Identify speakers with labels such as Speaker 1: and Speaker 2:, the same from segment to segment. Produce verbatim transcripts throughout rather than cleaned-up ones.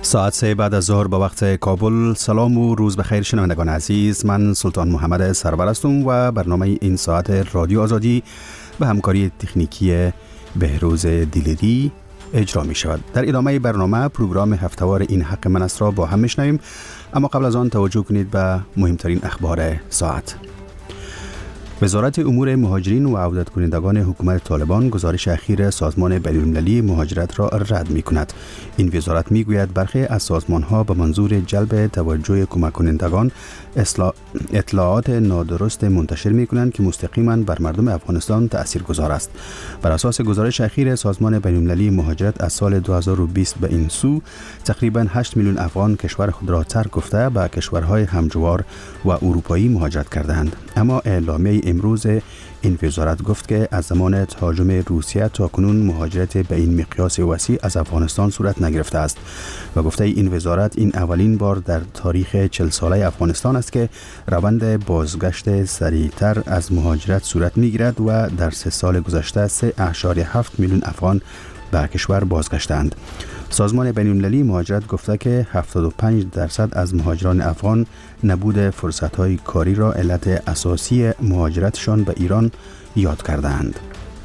Speaker 1: ساعت سه بعد از ظهر به وقت کابل. سلام و روز بخیر شنوندگان عزیز، من سلطان محمد سرور هستم و برنامه این ساعت رادیو آزادی به همکاری تکنیکی بهروز دیلری اجرا می شود. در ادامه برنامه پروگرام هفته‌وار این حق من است را با هم میشنویم، اما قبل از آن توجه کنید به مهمترین اخبار ساعت. وزارت امور مهاجرین و عودت کنندگان حکومت طالبان گزارش اخیر سازمان بین‌المللی مهاجرت را رد می کند. این وزارت می گوید برخی از سازمان ها به منظور جلب توجه کمک کنندگان اطلاعات نادرست منتشر می کنند که مستقیما بر مردم افغانستان تاثیرگذار است. بر اساس گزارش اخیر سازمان بین‌المللی مهاجرت از سال دو هزار و بیست به این سو، تقریبا هشت میلیون افغان کشور خود را ترک گفته به کشورهای همجوار و اروپایی مهاجرت کردند. اما اعلامیه امروز این وزارت گفت که از زمان تهاجم روسیه تا کنون مهاجرت به این مقیاس وسیع از افغانستان صورت نگرفته است و گفته این وزارت این اولین بار در تاریخ چهل ساله افغانستان است که روند بازگشت سریعتر از مهاجرت صورت میگیرد و در سه سال گذشته سه ممیز هفت میلیون افغان به کشور بازگشتند. سازمان بین‌المللی مهاجرت گفته که هفتاد و پنج درصد از مهاجران افغان نبود فرصت‌های کاری را علت اساسی مهاجرتشان به ایران یاد کردند.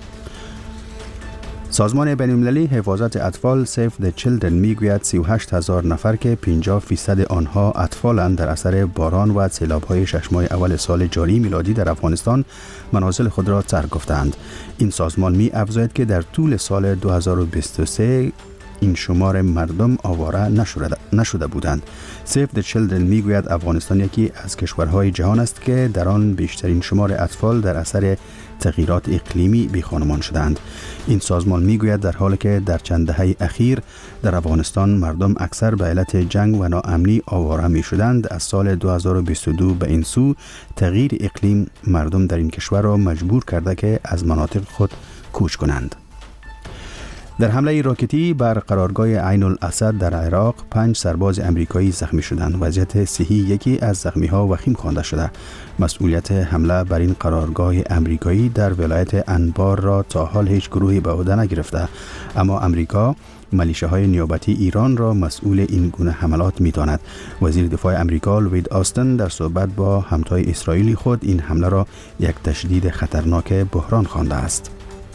Speaker 1: سازمان بین‌المللی حفاظت اطفال سیف د چیلدرن میگوید سی و هشت هزار نفر که پنجاه فیصد آنها اطفالند در اثر باران و سیلاب‌های شش ماه اول سال جاری میلادی در افغانستان منازل خود را ترک گفتند. این سازمان می افزاید که در طول سال دو هزار و بیست و سه این شمار مردم آواره نشده, نشده بودند. سیف د چیلدرن میگوید افغانستان یکی از کشورهای جهان است که در آن بیشترین شمار اطفال در اثر تغییرات اقلیمی بی خانمان شدند. این سازمان میگوید در حالی که در چند دهه اخیر در افغانستان مردم اکثر به علت جنگ و ناامنی آواره می شدند، از سال دو هزار و بیست و دو به این سو تغییر اقلیم مردم در این کشور را مجبور کرده که از مناطق خود کوچ کنند. در حمله راکتی بر قرارگاه عین الاسد در عراق پنج سرباز امریکایی زخمی شدند. وضعیت صحی یکی از زخمی‌ها وخیم خوانده شده. مسئولیت حمله بر این قرارگاه امریکایی در ولایت انبار را تا حال هیچ گروهی به عهده نگرفته، اما امریکا ملیشه‌های نیابتی ایران را مسئول این گونه حملات می‌داند. وزیر دفاع امریکا لوید آستن در صحبت با همتای اسرائیلی خود این حمله را یک تشدید خطرناک بحران خوانده است.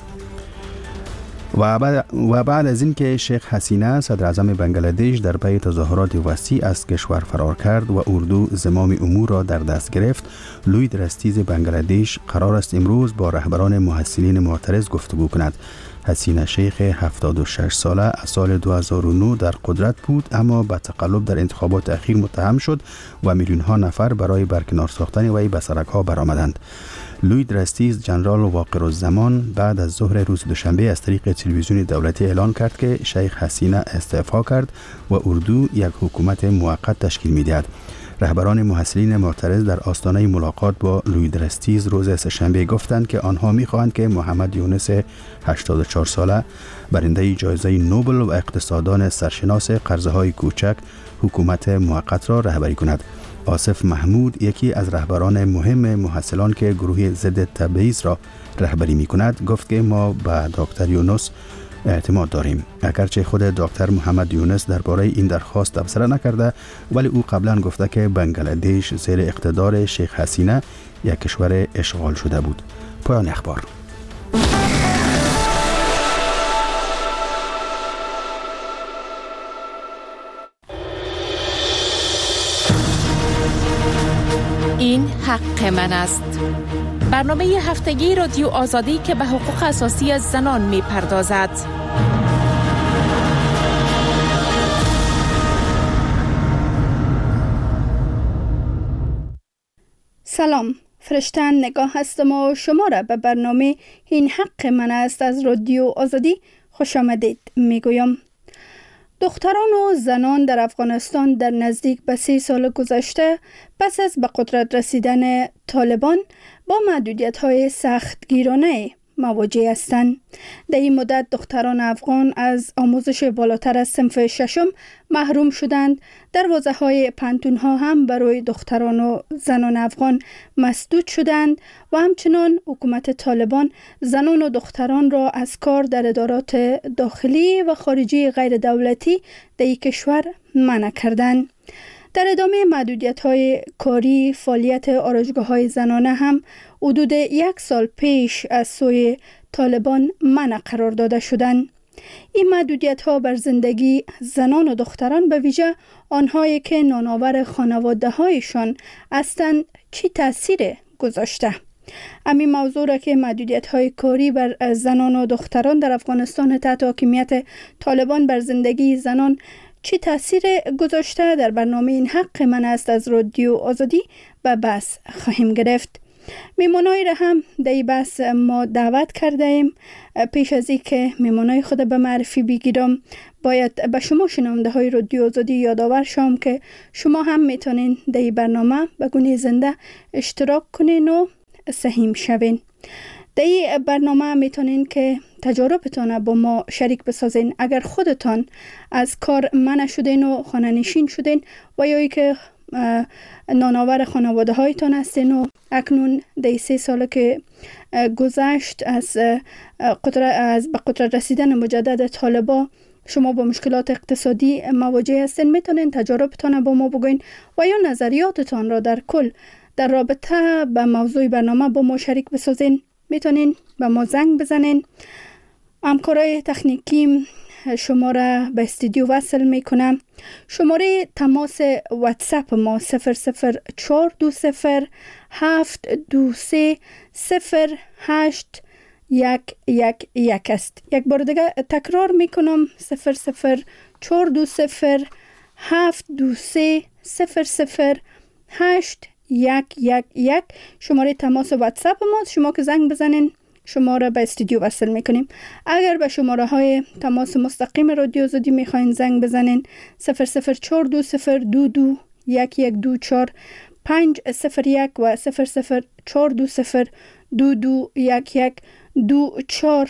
Speaker 1: و بعد, و بعد از اینکه شیخ حسینه صدر اعظم بنگلادش در پی تظاهرات وسیع از کشور فرار کرد و اردو زمام امور را در دست گرفت، لوید رستیز بنگلادش قرار است امروز با رهبران محصلین معترض گفتگو کند. حسینه شیخ هفتاد و شش ساله از سال دو هزار و نه در قدرت بود، اما به تقلب در انتخابات اخیر متهم شد و میلیون ها نفر برای برکنار ساختن وی به سرک ها برآمدند. لوید رستیز جنرال واقرالزمان بعد از ظهر روز دوشنبه از طریق تلویزیون دولتی اعلان کرد که شیخ حسینه استعفا کرد و اردو یک حکومت موقت تشکیل می‌دهد. رهبران محصلین معترض در آستانه ملاقات با لوید رستیز روز سه‌شنبه گفتند که آنها می‌خواهند که محمد یونس هشتاد و چهار ساله برنده جایزه نوبل و اقتصاددان سرشناس قرضه‌های کوچک حکومت موقت را رهبری کند. آصف محمود یکی از رهبران مهم محصلان که گروه ضد تبعیض را رهبری می‌کند گفت که ما به دکتر یونس اعتماد داریم. اگرچه خود دکتر محمد یونس درباره این درخواست تبصره نکرده، ولی او قبلا گفته که بنگلادش زیر اقتدار شیخ حسینه یک کشور اشغال شده بود. پایان اخبار.
Speaker 2: این حق من است. برنامه هفتگی رادیو آزادی که به حقوق اساسی از زنان می پردازد.
Speaker 3: سلام، فرشته نگاه هستم و شما را به برنامه این حق من است از رادیو آزادی خوش آمدید می گویم. دختران و زنان در افغانستان در نزدیک به سی سال گذشته پس از به قدرت رسیدن طالبان با محدودیت‌های سختگیرانه مواجه هستند. در این مدت دختران افغان از آموزش بالاتر از صنف ششم محروم شدند. دروازه‌های پانتون‌ها هم برای دختران و زنان افغان مسدود شدند و همچنان حکومت طالبان زنان و دختران را از کار در ادارات داخلی و خارجی غیر دولتی در این کشور منع کردند. در ادامه محدودیت‌های کاری، فعالیت آرایشگاه‌های زنانه هم حدود یک سال پیش از سوی طالبان منع قرار داده شدند. این محدودیت‌ها بر زندگی زنان و دختران به ویژه آنهایی که نانآور خانواده‌هایشان هستند چی تأثیر گذاشته؟ همین موضوع را که محدودیت‌های کاری بر زنان و دختران در افغانستان تحت حاکمیت طالبان بر زندگی زنان چی تأثیر گذاشته در برنامه این حق من است از رادیو آزادی و بحث خواهیم گرفت. میمونایی را هم در این بحث ما دعوت کرده ایم. پیش از این که میمونای خود به معرفی بگیرم باید به شما شنونده های رادیو آزادی یادآور شم که شما هم میتونین در این برنامه به گونه زنده اشتراک کنین و سهیم شوین. در این برنامه میتونین که تجاربتان با ما شریک بسازین. اگر خودتان از کار منع شدین و خانه نشین شدین و یا ای که نانآور خانواده هایتان هستین و اکنون در سه ساله که گذشت از قدرت از به قدرت رسیدن مجدد طالبا شما با مشکلات اقتصادی مواجه هستین، میتونین تجاربتان با ما بگوین و یا نظریاتتان را در کل در رابطه به موضوع برنامه با ما شریک بسازین. میتونین به ما زنگ بزنین. همکارای تکنیکی شما را به استودیو وصل میکنم. شماره تماس واتساپ ما صفر صفر چهار دو صفر هفت دو سه صفر هشت یک یک یک است. یک بار دیگه تکرار میکنم صفر صفر چهار دو صفر هفت دو سه صفر صفر هشت یک یک یک شماره تماس واتساپ ماست. شما که زنگ بزنین شما را به استودیو وصل میکنیم. اگر به شماره های تماس مستقیم رادیو آزادی میخواین زنگ بزنین صفر صفر چهار دو صفر دو دو یک یک دو چهار پنج صفر یک و صفر صفر چهار دو صفر دو دو یک یک دو چهار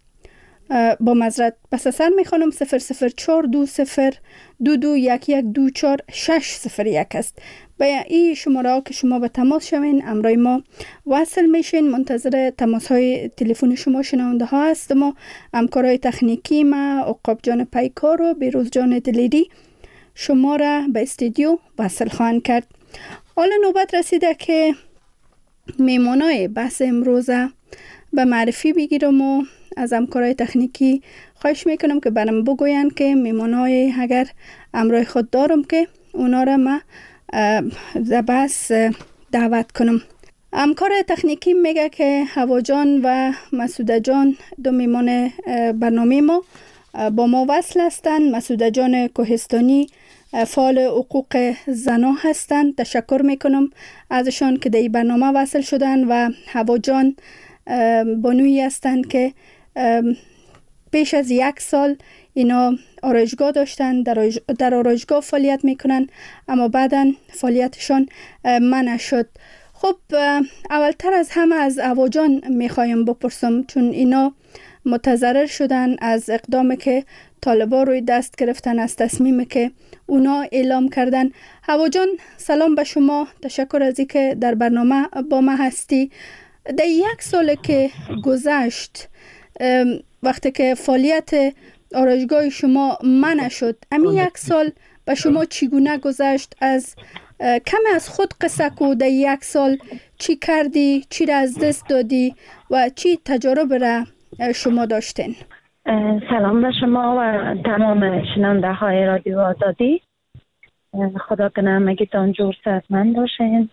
Speaker 3: با معذرت پس سر میخوانم صفر صفر چهار دو صفر دو دو یک یک دو چهار شش صفر یک است. با این شماره ها که شما به تماس شوین امرای ما وصل میشین. منتظر تماس های تلفن شما شنونده ها هستم و همکارای تکنیکی ما عقاب جان پیکار و بیروز جان دلیری شما را به استودیو وصل خواهند کرد. حالا نوبت رسیده که میمونای بحث امروز به معرفی بگیرم و از همکارای تکنیکی خواهش میکنم که برام بگوین که میمونای اگر امرای خود دارم که اونا را ما در بحث دعوت کنم. همکار تکنیکی میگه که هوا جان و مسعوده جان دو میمان برنامه ما با ما وصل هستند. مسعوده جان کوهستانی فعال حقوق زنا هستند. تشکر میکنم ازشان که در این برنامه وصل شدن و هوا جان بانویی هستند که پیش از یک سال اینا آرایشگاه داشتن، در, در آرایشگاه فعالیت میکنن اما بعداً فعالیتشان منع شد. خب اولتر از همه از هوا جان میخوایم بپرسم چون اینا متضرر شدن از اقدامی که طالبان روی دست گرفتن، از تصمیمی که اونا اعلام کردن. هوا جان سلام به شما، تشکر از اینکه در برنامه با ما هستی. در یک سال که گذشت وقتی که فعالیت آرایشگاه شما منع شد، همین یک سال به شما چگونه گذشت؟ از کمی از خود قصه کو. در یک سال چی کردی، چی را از دست دادی و چی تجربه را شما داشتین؟
Speaker 4: سلام به شما و تمام شنونده های رادیو آزادی. خدا کنه همگیتان جور صحتمند باشین.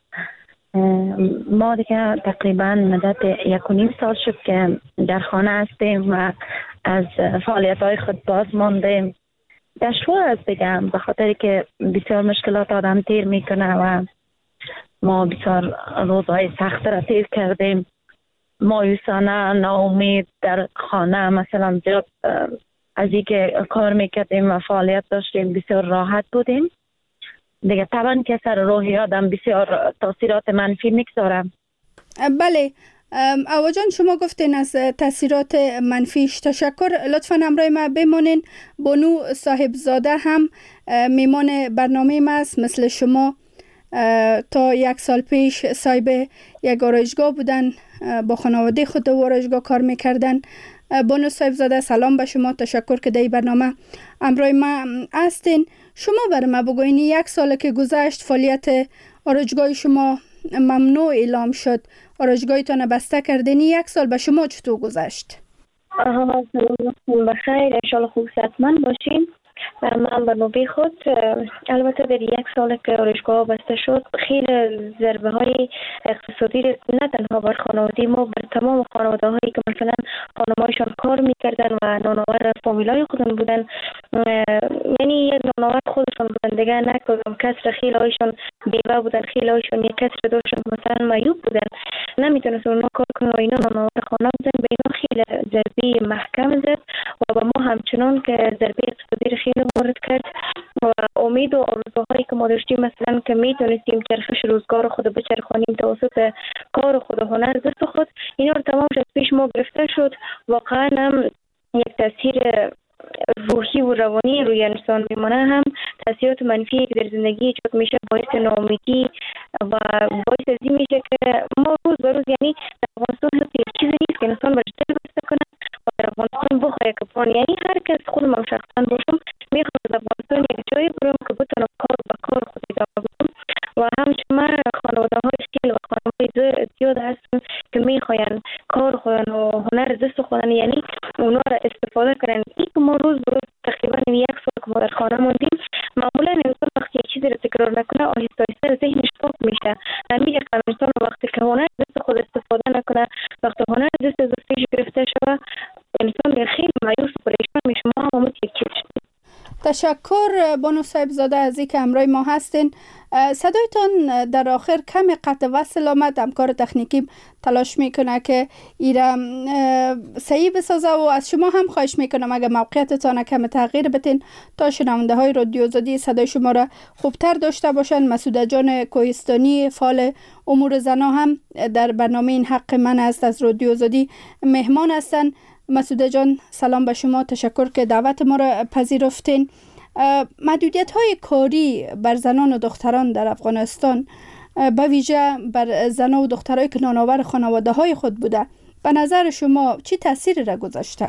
Speaker 4: ما دیگه تقریبا مدت یک و نیم سال شد که در خانه هستیم و از فعالیت های خود باز ماندیم. دشوار است بگم به خاطر که بسیار مشکلات آدم تیر میکنه و ما بسیار روزهای سخت را تیر کردیم. مایوسانه، ناامید در خانه مثلا زیاد از این که کار میکردیم و فعالیت داشتیم بسیار راحت بودیم. دیگه طبعا که سر روحی آدم بسیار تاثیرات منفی میگذارم.
Speaker 3: بله، اوا جان، شما گفتین از تاثیرات منفیش. تشکر. لطفاً همراه ما بمانین. بانو صاحبزاده هم میمان برنامه ما است مثل شما. تا یک سال پیش صاحب یک آرایشگاه بودن، با خانواده خود در آرایشگاه کار میکردن. بانو صاحبزاده، سلام به شما. تشکر که در برنامه همراه ما هستین. شما برای ما بگوین یک سال که گذشت فعالیت آرایشگاه شما ممنوع اعلام شد، آرایشگاهتان بسته کردین. یک سال به شما چطور گذشت؟
Speaker 4: سلام بخیر، انشالله خوب صحتمند باشین. من به نوبه خود البته در یک سال که آرایشگاه بسته شد خیلی ضربه های اقتصادی نه تنها بر خانواده ما، بر تمام خانواده هایی که مثلا خانمایشان کار میکردن و نانآور فامیلای خودشون بودن، یعنی یک نانآور خودشون بودن دیگه، نه کدام کسر خیلی هایشان بیوه بودن، خیلی هایشان یک کسر داشتن مثلا معیوب بودن، نمیتونستن اونا کار کنن و اینا نانآور خانه بودن. به اینا خیلی ضربه محکم زد و به ما همچنان که ضربه اقتصادی خیلی وارد کرد و امید و آرزوهایی که ما داشتیم مثلا که میتونستیم چرخش روزگار خود بچرخانیم توسط کار خود و هنر دست خود، اینا رو تمامش از پیش ما گرفته شد. واقعا هم یک تاثیر روحی و روانی روی انسان میمونه، هم تاثیرات منفی که در زندگی ایجاد میشه باعث ناامیدی و باعث ازی میشه که ما روز به روز، یعنی در افغانستان یک چیزی نیست که انسان باش دل بسته کنه و در افغانستان بخواه کپان، یعنی هر کس خود من شخصا باشم میخواد در افغانستان یک جایی برم که بتونم کار و کار خود ادامه بدم و همچنین خانواده های خیلی و خانواده زیاد هستن که میخواین کار خودن و هنر دست خودن، یعنی اونا را استفاده کنن. این که ما روز به روز تقریبا یک سال که ما در خانه موندیم، معمولا انسان وقتی یک چیزی را تکرار نکنه آهسته آهسته ذهنش پاک میشه. همین که انسان وقتی که هنر دست خود استفاده نکنه، وقتی هنر دست از دستش گرفته شده، انسان خیلی مایوس و پریشان میشه. ما هم همون یک چیز.
Speaker 3: تشکر بانو صاحبزاده از اینکه همراه ما هستین. صدایتان در آخر کم قطع وصل آمد. همکار تکنیکی تلاش میکنه که ایرا صحیح بسازه و از شما هم خواهش میکنم اگر موقعیتتان کم تغییر بتین تا شنونده های رادیو آزادی صدای شما را خوبتر داشته باشن. مسعود جان کوهستانی فعال امور زنا هم در برنامه این حق من است از رادیو آزادی مهمان هستن. مسعود جان، سلام به شما. تشکر که دعوت ما را پذیرفتین. محدودیت های کاری بر زنان و دختران در افغانستان، به ویژه بر زنان و دخترایی که نانآور خانواده های خود بوده، به نظر شما چی تأثیری را گذاشته؟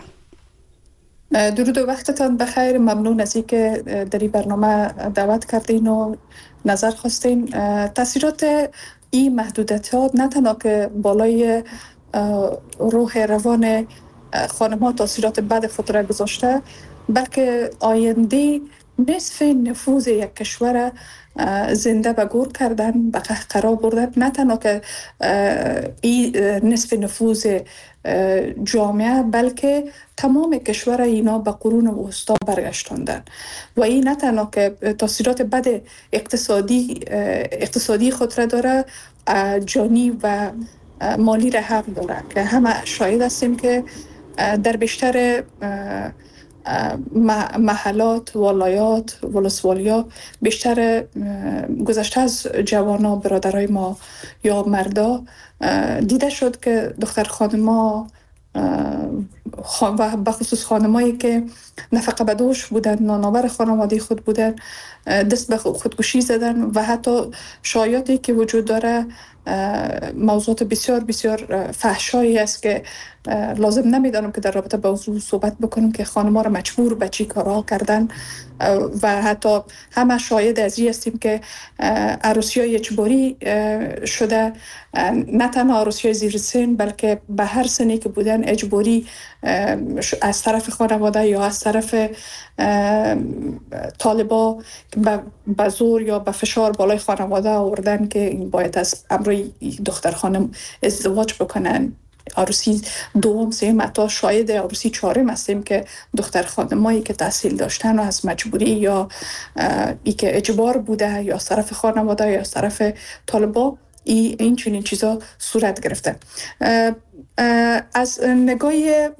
Speaker 5: درود و وقتتان بخیر. ممنون از اینکه در این برنامه دعوت کردین و نظر خواستین. تأثیرات این محدودیت‌ها نه تنها که بالای روح روان خانم‌ها تأثیرات بد خود را گذاشته، بلکه آینده نصف نفوذ یک کشور زنده به گور کردن، به قهقرا بردن. نه تنها که این نصف نفوذ جامعه، بلکه تمام کشور اینا به قرون وسطا برگشتاندن و این نه تنها که تأثیرات بد اقتصادی اقتصادی خود را داره، جانی و مالی را هم داره که همه شاهد هستیم که در بیشتر محلات، ولایات، ولسوالیا بیشتر گذشته از جوانا برادرای ما یا مردا دیده شد که دختر خانما و بخصوص خانمایی که نفقه بدوش بودن، نانآور خانواده خود بودن، دست به خودکشی زدن و حتی شایعاتی که وجود داره موضوعات بسیار بسیار فحشایی است که لازم نمیدانم که در رابطه با موضوع صحبت بکنم که خانم‌ها را مجبور به چی کارها کردن و حتی همه شاهد از این هستیم که عروسی‌های اجباری شده، نه تنها عروسی‌های زیر سن بلکه به هر سنی که بودن اجباری از طرف خانواده یا از طرف طالبا به زور یا به فشار بالای خانواده آوردن که این باید از امروی دختر خانم ازدواج بکنن. عروسی دوم، سوم، حتی شاید عروسی چهارم هستیم که دختر خانمایی که تحصیل داشتن و از مجبوری یا ای که اجبار بوده یا از طرف خانواده یا از طرف طالبا ای این چنین چیزا صورت گرفته. از نگاه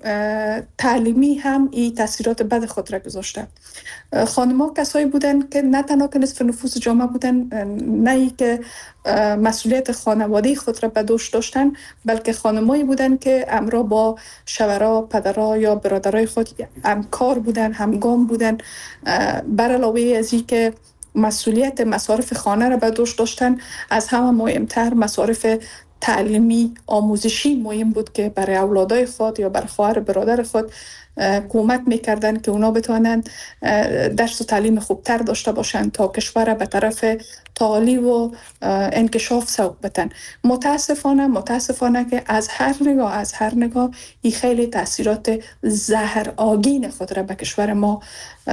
Speaker 5: تعلیمی هم این تاثیرات بد خود را گذاشته. خانم‌ها کسایی بودن که نه تنها که نصف نفوس جامعه بودن، نه ای که مسئولیت خانواده خود را به دوش داشتن، بلکه خانمایی بودن که همراه با شوهرها، پدرها یا برادرای خود همکار بودن، همگام بودن. بر علاوه از این که مسئولیت مصارف خانه را به دوش داشتن، از همه مهمتر مصارف تعلیمی آموزشی مهم بود که برای اولادای خود یا برای خواهر برادر خود کمک میکردن که اونا بتوانند درس و تعلیم خوبتر داشته باشند تا کشور به طرف تعالی و انکشاف سوق بتن. متاسفانه متاسفانه که از هر نگاه از هر نگاه این خیلی تاثیرات زهر آگین خود را به کشور ما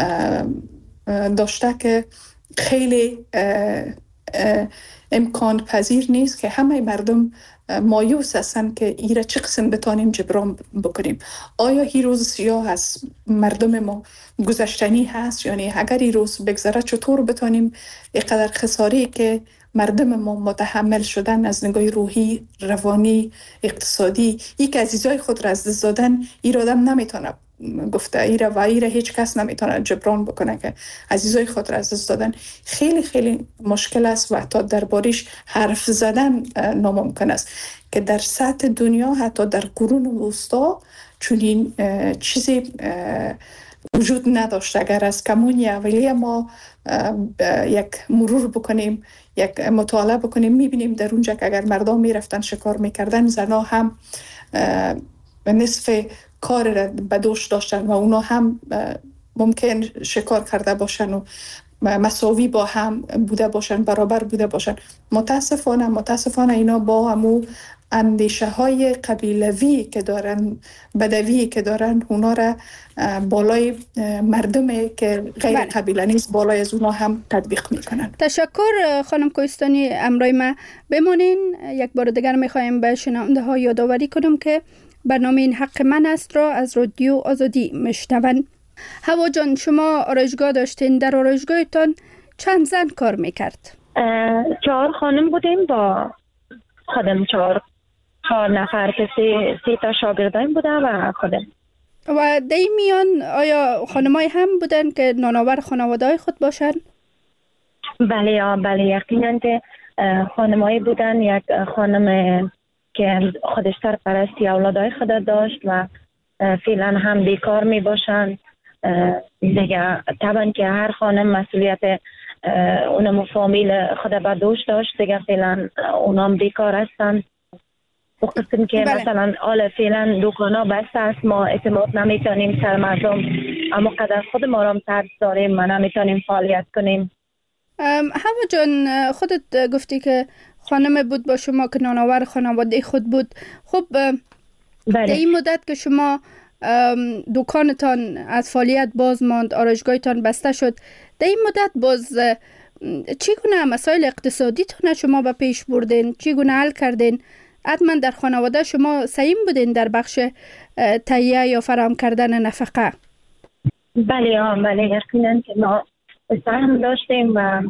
Speaker 5: داشته که خیلی اه اه امکان پذیر نیست که همه مردم مایوس هستن که ایره چه قسم بتانیم جبران بکنیم. آیا این روز سیاه هست مردم ما گذشتنی هست؟ یعنی اگر این روز بگذره چطور بتانیم اینقدر خساری که مردم ما متحمل شدن از نگاه روحی، روانی، اقتصادی، یک عزیزای خود را از دست دادن، این آدم نمیتونه گفته ایره و ایره هیچ کس نمیتونه جبران بکنه که عزیزای خود را از دست دادن. خیلی خیلی مشکل است و حتی دربارش حرف زدن ناممکن است که در سطح دنیا حتی در قرون وسطا چنین چیزی وجود نداشته. اگر از کمونی اولیه ما یک مرور بکنیم، یک مطالعه بکنیم، میبینیم در اونجا که اگر مردم میرفتن شکار میکردن، زنا هم نصف کار را به دوش داشتن و اونا هم ممکن شکار کرده باشن و مساوی با هم بوده باشن، برابر بوده باشن. متاسفانه متاسفانه اینا با همو اندیشه های قبیلوی که دارن، بدوی که دارن، اونا را بالای مردم که غیر قبیله نیست بالای از اونا هم تطبیق میکنن.
Speaker 3: تشکر خانم کوهستانی. امروز ما بمانین. یک بار دیگر میخوایم به شنونده ها یادآوری کنم که برنامه این حق من است را از رادیو آزادی میشنون. هوا جان، شما آرایشگاه داشتین، در آرایشگاهتان چند زن کار میکرد؟
Speaker 4: چهار خانم بودیم با خودم، چهار چهار نفر که سی, سی تا شاگردان بوده و خودم.
Speaker 3: و دی میان آیا خانمای هم بودن که نانآور خانواده خود باشن؟
Speaker 4: بله بله یقینا که خانمایی بودن. یک خانم که خودش سرپرستی اولادای خود داشت و فعلا هم بیکار می باشند دیگه. طبعا که هر خانم مسئولیت اونم فامیل خود به دوش داشت دیگه، فعلا اونام بیکار هستن. بخصوص که بله. مثلا آل فعلا دکانا بسته است، ما اعتماد نمیتونیم سر مردم، اما قدر خود ما را ترس داریم، ما نمیتونیم فعالیت کنیم.
Speaker 3: هوا جان، خودت گفتی که خانم بود با شما که نانآور خانواده خود بود. خب در این مدت که شما دکانتان از فعالیت باز ماند، آرایشگاهتان بسته شد، در این مدت باز چگونه مسائل اقتصادیتان شما به پیش بردین؟ چگونه حل کردین؟ حتما در خانواده شما سعیم بودین در بخش تهیه یا فراهم کردن نفقه.
Speaker 4: بله آه بله یقینا که ما سهم داشتیم و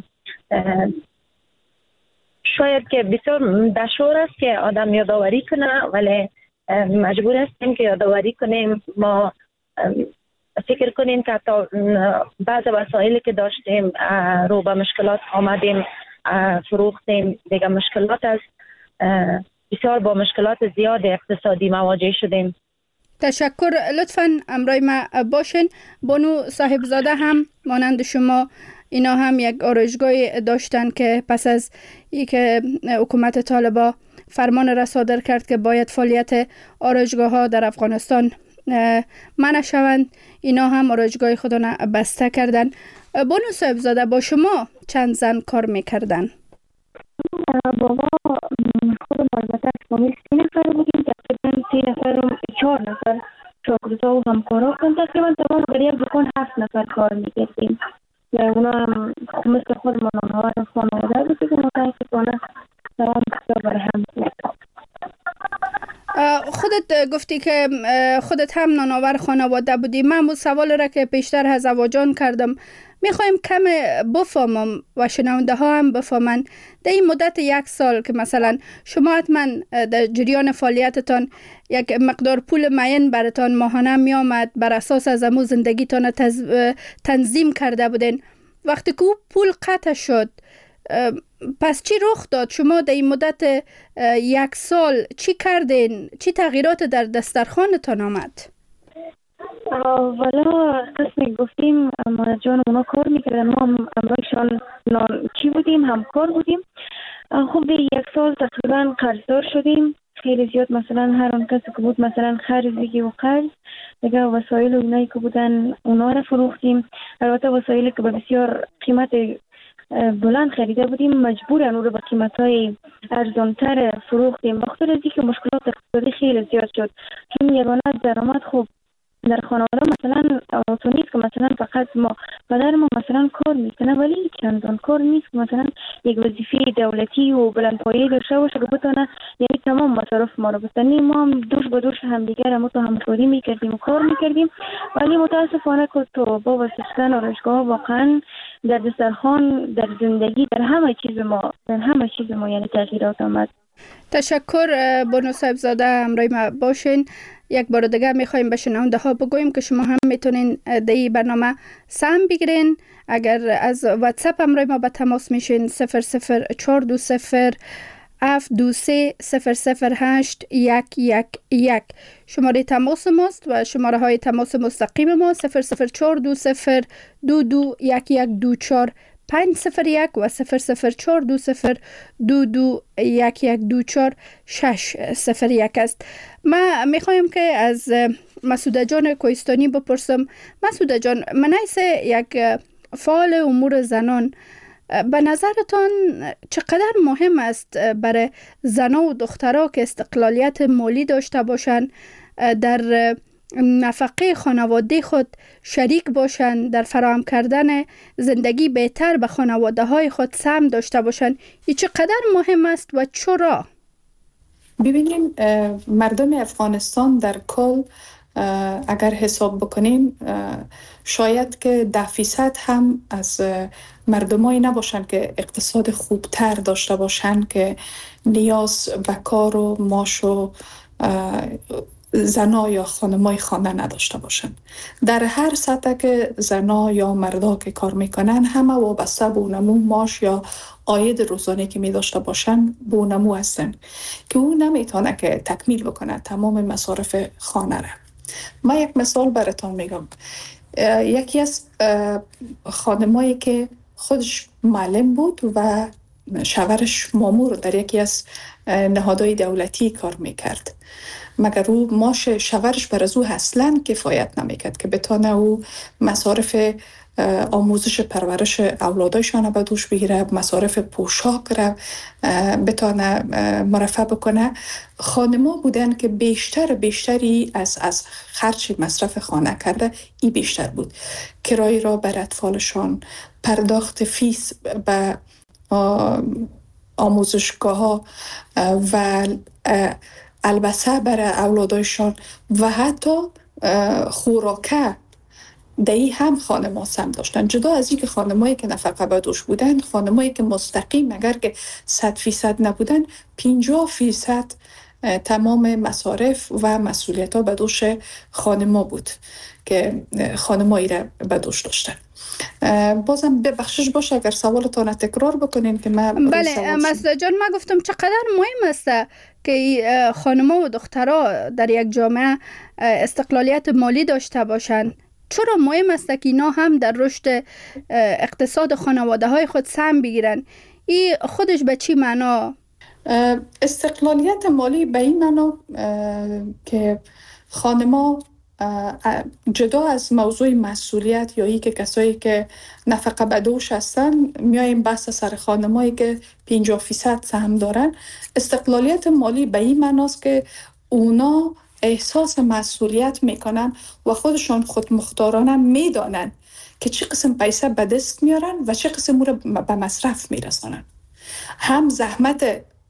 Speaker 4: شاید که بسیار دشوار است که آدم یادآوری کنه، ولی مجبور هستیم که یادآوری کنیم. ما فکر کنیم که حتی بعض وسایلی که داشتیم رو به مشکلات آمدیم فروختیم دیگه. مشکلات از بسیار با مشکلات زیاد اقتصادی مواجه شدیم.
Speaker 3: تشکر. لطفاً امرای ما باشین. بانو صاحبزاده هم مانند شما اینا هم یک آرایشگاه داشتن که پس از ای که حکومت طالبا فرمان را صادر کرد که باید فعالیت آرایشگاه ها در افغانستان منع شوند، اینا هم آرایشگاه خود را بسته کردن. بانو صاحبزاده، با شما چند زن کار میکردن؟
Speaker 6: بابا خودم البته از فامیل سی نفر بودیم، تقریبا سی نفر و چهار نفر شاگردا و همکارا بودن. تقریبا تمام در یک دکان هفت نفر کار میکردیم و اونا هم مثل خود ما نانآور خانواده بودیم که متاسفانه تمام کسا برای هم بود.
Speaker 3: خودت گفتی که خودت هم نانآور خانواده بودی. من بود سوال را که پیشتر از هوا جان کردم، میخوایم کم بفهمم و شنونده ها هم بفهمن در این مدت یک سال که مثلا شما حتما در جریان فعالیتتان یک مقدار پول معین براتان ماهانه می آمد، بر اساس از امو زندگیتان تنظیم کرده بودین. وقتی که پول قطع شد پس چی رخ داد؟ شما در این مدت یک سال چی کردین؟ چی تغییرات در دسترخوانتان آمد؟
Speaker 6: والا قسمی گفتیم ما جان اونا کار میکردن، ما هم امرایشان چی بودیم، همکار بودیم. خب در یک سال تقریبا قرضدار شدیم خیلی زیاد. مثلا هر آن کسی که بود مثلا خرج دیگه و قرض دیگه، وسایل و اینایی که بودن اونا رو فروختیم. البته وسایلی که به بسیار قیمت بلند خریده بودیم مجبورن اون رو به قیمت‌های ارزان‌تر فروختیم، بخاطر از اینکه مشکلات اقتصادی خیلی زیاد شد. چون یگانه درآمد خب در خانواده مثلا تو نیست که مثلا فقط ما پدر ما مثلا کار میکنه ولی چندان کار نیست که مثلا یک وظیفه دولتی و بلندپایه داشته باشه که بتونه یعنی تمام مصارف ما رو بتنی. ما هم دوش به دوش همدیگر هم تو همکاری میکردیم و کار میکردیم، ولی متاسفانه که تو با وسیستن آرایشگاه واقعا در دسترخوان، در زندگی، در همه چیز ما در همه چیز ما یعنی تغییرات آمد.
Speaker 3: تشکر بانو صاحبزاده، همراه ما باشین. یک بار دیگه میخوایم به شنونده ها بگویم که شما هم میتونین در این برنامه سهم بگیرین. اگر از واتساپ همراه ما به تماس میشین صفر صفر چهار دو صفر هفت دو سه صفر صفر هشت یک یک یک شماره تماس ماست و شماره های تماس مستقیم ما صفر صفر چهار دو صفر دو دو یک یک دو چهار پنج صفر یک و صفر صفر چهار دو صفر دو دو یک یک دو چهار شش صفر یک است. ما میخوایم که از مسعوده جان کوهستانی بپرسم. مسعوده جان، من حیث یک فعال امور زنان، به نظرتان چقدر مهم است برای زنان و دخترها که استقلالیت مالی داشته باشند، در نفقه خانواده خود شریک باشند، در فراهم کردن زندگی بهتر به خانواده های خود سهم داشته باشند؟ این چقدر مهم است و چرا؟
Speaker 5: ببینیم مردم افغانستان در کل اگر حساب بکنیم شاید که ده فیصد هم از مردمایی نباشن که اقتصاد خوبتر داشته باشن که نیاز به کار و معاش و زنا یا خانمای خانه نداشته باشن. در هر سطح که زنا یا مردا که کار میکنن همه وابسته به اونمو معاش یا عاید روزانه که می داشته باشن به اونمو هستن که اون نمیتونه که تکمیل بکنه تمام مصارف خانه را. من یک مثال براتون میگم. یکی از خانمایی که خودش معلم بود و شوهرش مامور در یکی از نهادهای دولتی کار میکرد، مگر او معاش شوهرش بر از او اصلا کفایت نمیکرد که بتونه او مصارف آموزش پرورش اولادایشان به دوش بگیره، مصارف پوشاک را بتونه مرفع بکنه. خانما بودن که بیشتر بیشتری از از خرج مصرف خانه کرده ای بیشتر بود. کرایه را بر اطفالشان، پرداخت فیس به آموزشگاه ها و البسه برای اولادایشان و حتی خوراکه دایی هم خانما سهم داشتن. جدا از این که خانمایی که نفقه به دوش بودن، خانمایی که مستقیم اگر که صد فیصد نبودن پنجاه فیصد تمام مصارف و مسئولیت ها به دوش خانما بود که خانمایی را به دوش داشتن. بازم ببخشش باشه اگر سوالتان تکرار بکنین که من
Speaker 3: بله مسعوده جان، من گفتم چقدر مهم است که خانم‌ها و دخترها در یک جامعه استقلالیت مالی داشته باشند. چرا مهم است که اینا هم در رشد اقتصاد خانواده های خود سهم بگیرن؟ این خودش به چی معنا؟
Speaker 5: استقلالیت مالی به این معنا که خانم‌ها جدا از موضوع مسئولیت یا ای که کسایی که نفقه به دوش هستن، میایم بحث سر خانمایی که پنجاه فیصد سهم دارن. استقلالیت مالی به این معناست که اونا احساس مسئولیت میکنن و خودشون خودمختارانه میدانن که چه قسم پیسه به دست میارن و چه قسم رو به مصرف میرسانن. هم زحمت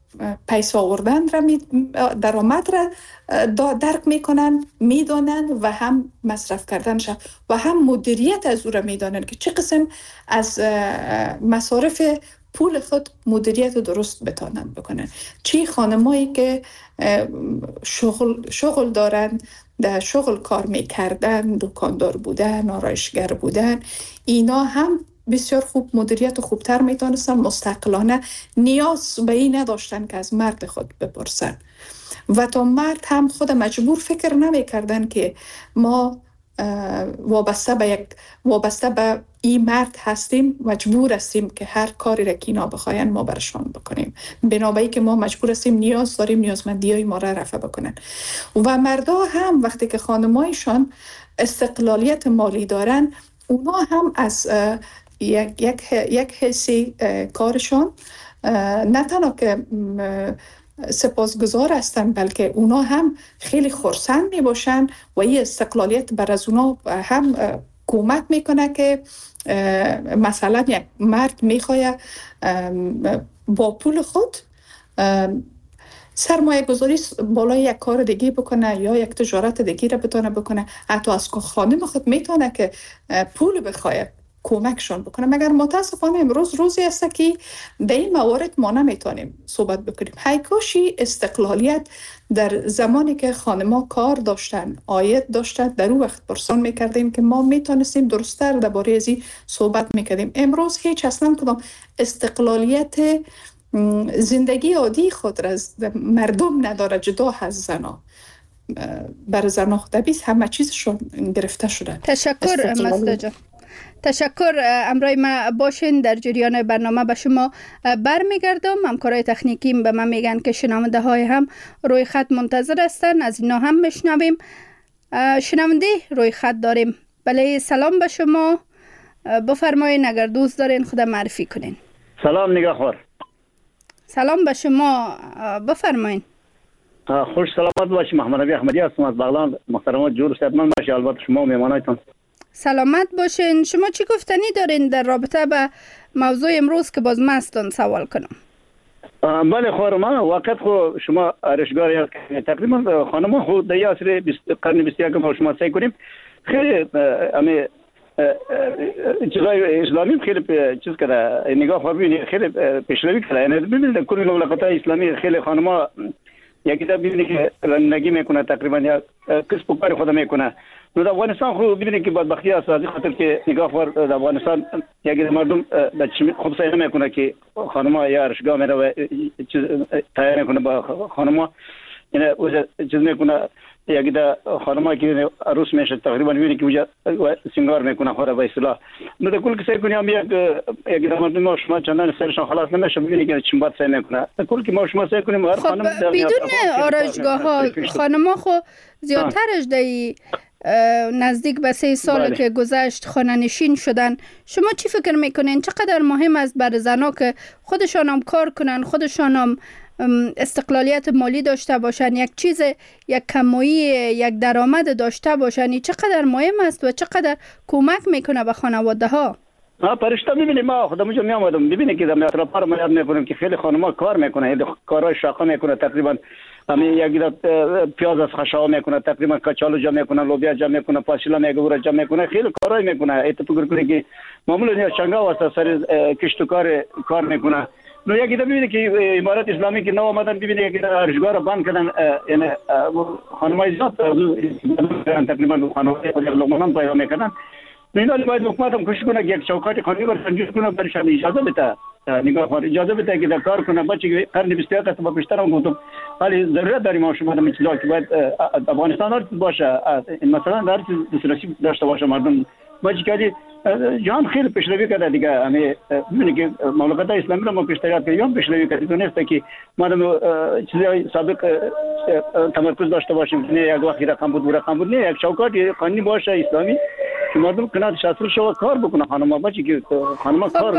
Speaker 5: پیسه آوردن را می درآمد را درک میکنن، میدانن و هم مصرف کردنش و هم مدیریت از او را میدانن که چه قسم از مصارف پول خود مدیریت درست بتانن بکنن. چی خانمایی که شغل شغل دارن، در شغل کار میکردن، دکاندار بودن، آرایشگر بودن، اینا هم بسیار خوب مدیریت و خوبتر میتونستن، مستقلانه نیاز به این نداشتن که از مرد خود بپرسن و تا مرد هم خود مجبور فکر نمیکردن که ما وابسته به یک وابسته به این مرد هستیم، مجبور هستیم که هر کاری را که اینا بخواین ما برشان بکنیم، بنابراین که ما مجبور هستیم نیاز داریم نیازمندی های ما را رفع بکنن. و مردا هم وقتی که خانمایشان استقلالیت مالی دارن، اونا هم از یک یک یک حسی کارشان نه تنها که سپاسگزار هستن، بلکه اونا هم خیلی خرسند می باشن و این استقلالیت بر از اونا هم کمک میکنه که مثلا یک مرد میخواه با پول خود سرمایه گذاری بالای یک کار دیگه بکنه یا یک تجارت دیگه را بتونه بکنه، حتی از خانم خود میتونه که پول بخواه کمکشون بکنه. مگر متاسفانه امروز روزی است که در این موارد ما نمیتونیم صحبت بکنیم. هیکاشی استقلالیت در زمانی که خانم‌ها کار داشتن، عاید داشتن، در اون وقت پرسان میکردیم که ما میتونستیم درست‌تر درباره از این صحبت میکردیم. امروز هیچ اصلا کدام استقلالیت زندگی عادی خود را از مردم نداره، جدا از زنا. بر زنا خودبیز همه چیزشون گرفته شده.
Speaker 3: تشکر مسعود جان. تشکر. امروز ما باشین در جریان برنامه به شما برمیگردم. همکارای تکنیکیم به من میگن که شنونده های هم روی خط منتظر هستن، از اینا هم بشنویم. شنونده روی خط داریم. بله، سلام به شما، بفرمایین اگر دوست دارین خود معرفی کنین.
Speaker 7: سلام نگهدار.
Speaker 3: سلام به شما، بفرمایین.
Speaker 7: خوش سلامت باشی. محمد نبی احمدی هستم از بغلان. محترمات جور صحتمند باشی، البته شما و مهمانایتان
Speaker 3: سلامت باشین. شما چی گفتنی دارین در رابطه به موضوع امروز که باز مستون سوال کنم؟
Speaker 7: بله خواهر من، واقعا خو شما ارشگار یاد تقریبا خانم خود در عصر قرن بیست و یکم ما شما سعی کنیم خیلی امی چیزای اسلامی خیلی چیز کرده، نگاه خواهر ببینید خیلی پیشروی کرده. یعنی ببینید کل مملکت اسلامی خیلی خانم‌ها یکی تا ببینید که رانندگی میکنه، تقریبا یا کسب و کار خود میکنه. در افغانستان خو ببینید که بدبختی است، از خاطر که نگاه فر در افغانستان یکی مردم خوب سعی نمیکنه که خانم‌ها یا ارشگاه میره و چیز تیار میکنه با خانم‌ها، یعنی چیز میکنه یکی در خانم‌ها که عروس میشه تقریبا ببینید که وجا سینگار میکنه خورا به اصطلاح. در کل که سعی کنیم یک یکی در مردم ما شما چندان سرشان خلاص نمیشه، ببینید که چی باید سعی نکنه. در کل که ما شما سعی کنیم هر خانم
Speaker 3: بدون آرایشگاه‌ها خانم‌ها خو زیادترش دی نزدیک به سه سال بله. که گذشت خانه نشین شدن. شما چی فکر میکنین چقدر مهم است برای زنها که خودشان هم کار کنن، خودشان هم استقلالیت مالی داشته باشن، یک چیز یک کمایی یک درآمد داشته باشن؟ چقدر مهم است و چقدر کمک میکنه به خانواده ها؟
Speaker 7: ها پرشته میبینیم. ما خودم اونجا میامدم ببینید که در اطراف ما یاد میکنیم که خیلی خانم‌ها کار میکنه، کارهای شاقه میکنه، تقریبا همین یکی دو پیاز از خشاو میکنه، تقریبا کچالو جمع میکنه، لوبیا جمع میکنه، پاشیلا میگوره جمع میکنه، خیلی کارای میکنه. ایت فکر کنید که معمولا چنگا واسه سر کشت و کار کار میکنه. نو یکی دو ببینید که امارات اسلامی که نو آمدن ببینید که ارشگاه رو بند کردن، یعنی خانمای زیاد تقریبا خانمای لغمانان پیدا میکنن. اینا باید حکومت هم کوشش کنه که یک چوکاٹ قانونی رو تنظیم کنه، برشان اجازه بده، نگاه کن اجازه بده که در کار کنه. بچه قرن بیست و یک است، با بیشتر هم گفتم ولی ضرورت داریم ما شما در چیزا که باید افغانستان هر چیز باشه، مثلا هر چیز دسترسی داشته باشه مردم. بچه که جهان خیلی پیشروی کرده دیگه، یعنی میبینی که مملکت اسلامی رو ما پیشتر کردیم، پیشروی کرده نیست که ما در چیزای سابق تمرکز داشته باشیم. نه یک وقتی رقم بود رقم بود، نه یک چوکاٹ قانونی باشه اسلامی که مردم کنار شاطر شو کار بکنه. خانم‌ها بچه که خانم‌ها کار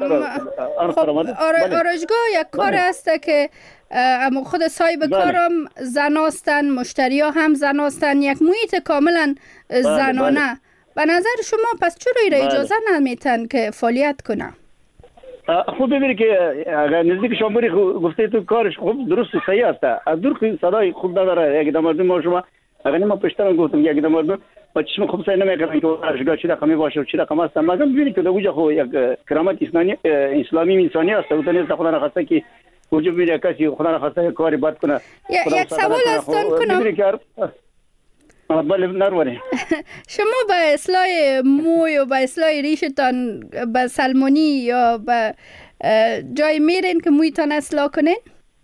Speaker 3: آرایشگاه یک کار است که خود صاحب کارم زناستن، مشتریا هم زناستن، یک محیط کاملا زنانه. به نظر شما پس چرا این اجازه نمیتن که فعالیت کنه؟
Speaker 7: خوب ببینید که اگر نزدیک شامبوری گفته تو کارش خوب درست و صحیح است. از دور که صدای خوب نداره. یک دمردم ما شما اگر ما پشترم گفتم یک دمردم با چشم خوب سعی نمیکنن که ورزشگاه چی رقمی باشه و چی رقم است. مثلا ببینید که در اونجا خو یک کرامت اسلامی اسلامی انسانی است. و نیست خدا نخواسته که وجود بیاره کسی خدا نخواسته کاری بد کنه.
Speaker 3: یک سوال استان کنم.
Speaker 7: بله نروانی.
Speaker 3: شما به اصلاح موی و به اصلاح ریشتان به سلمونی یا به جای میرین که مویتان اصلاح کنین؟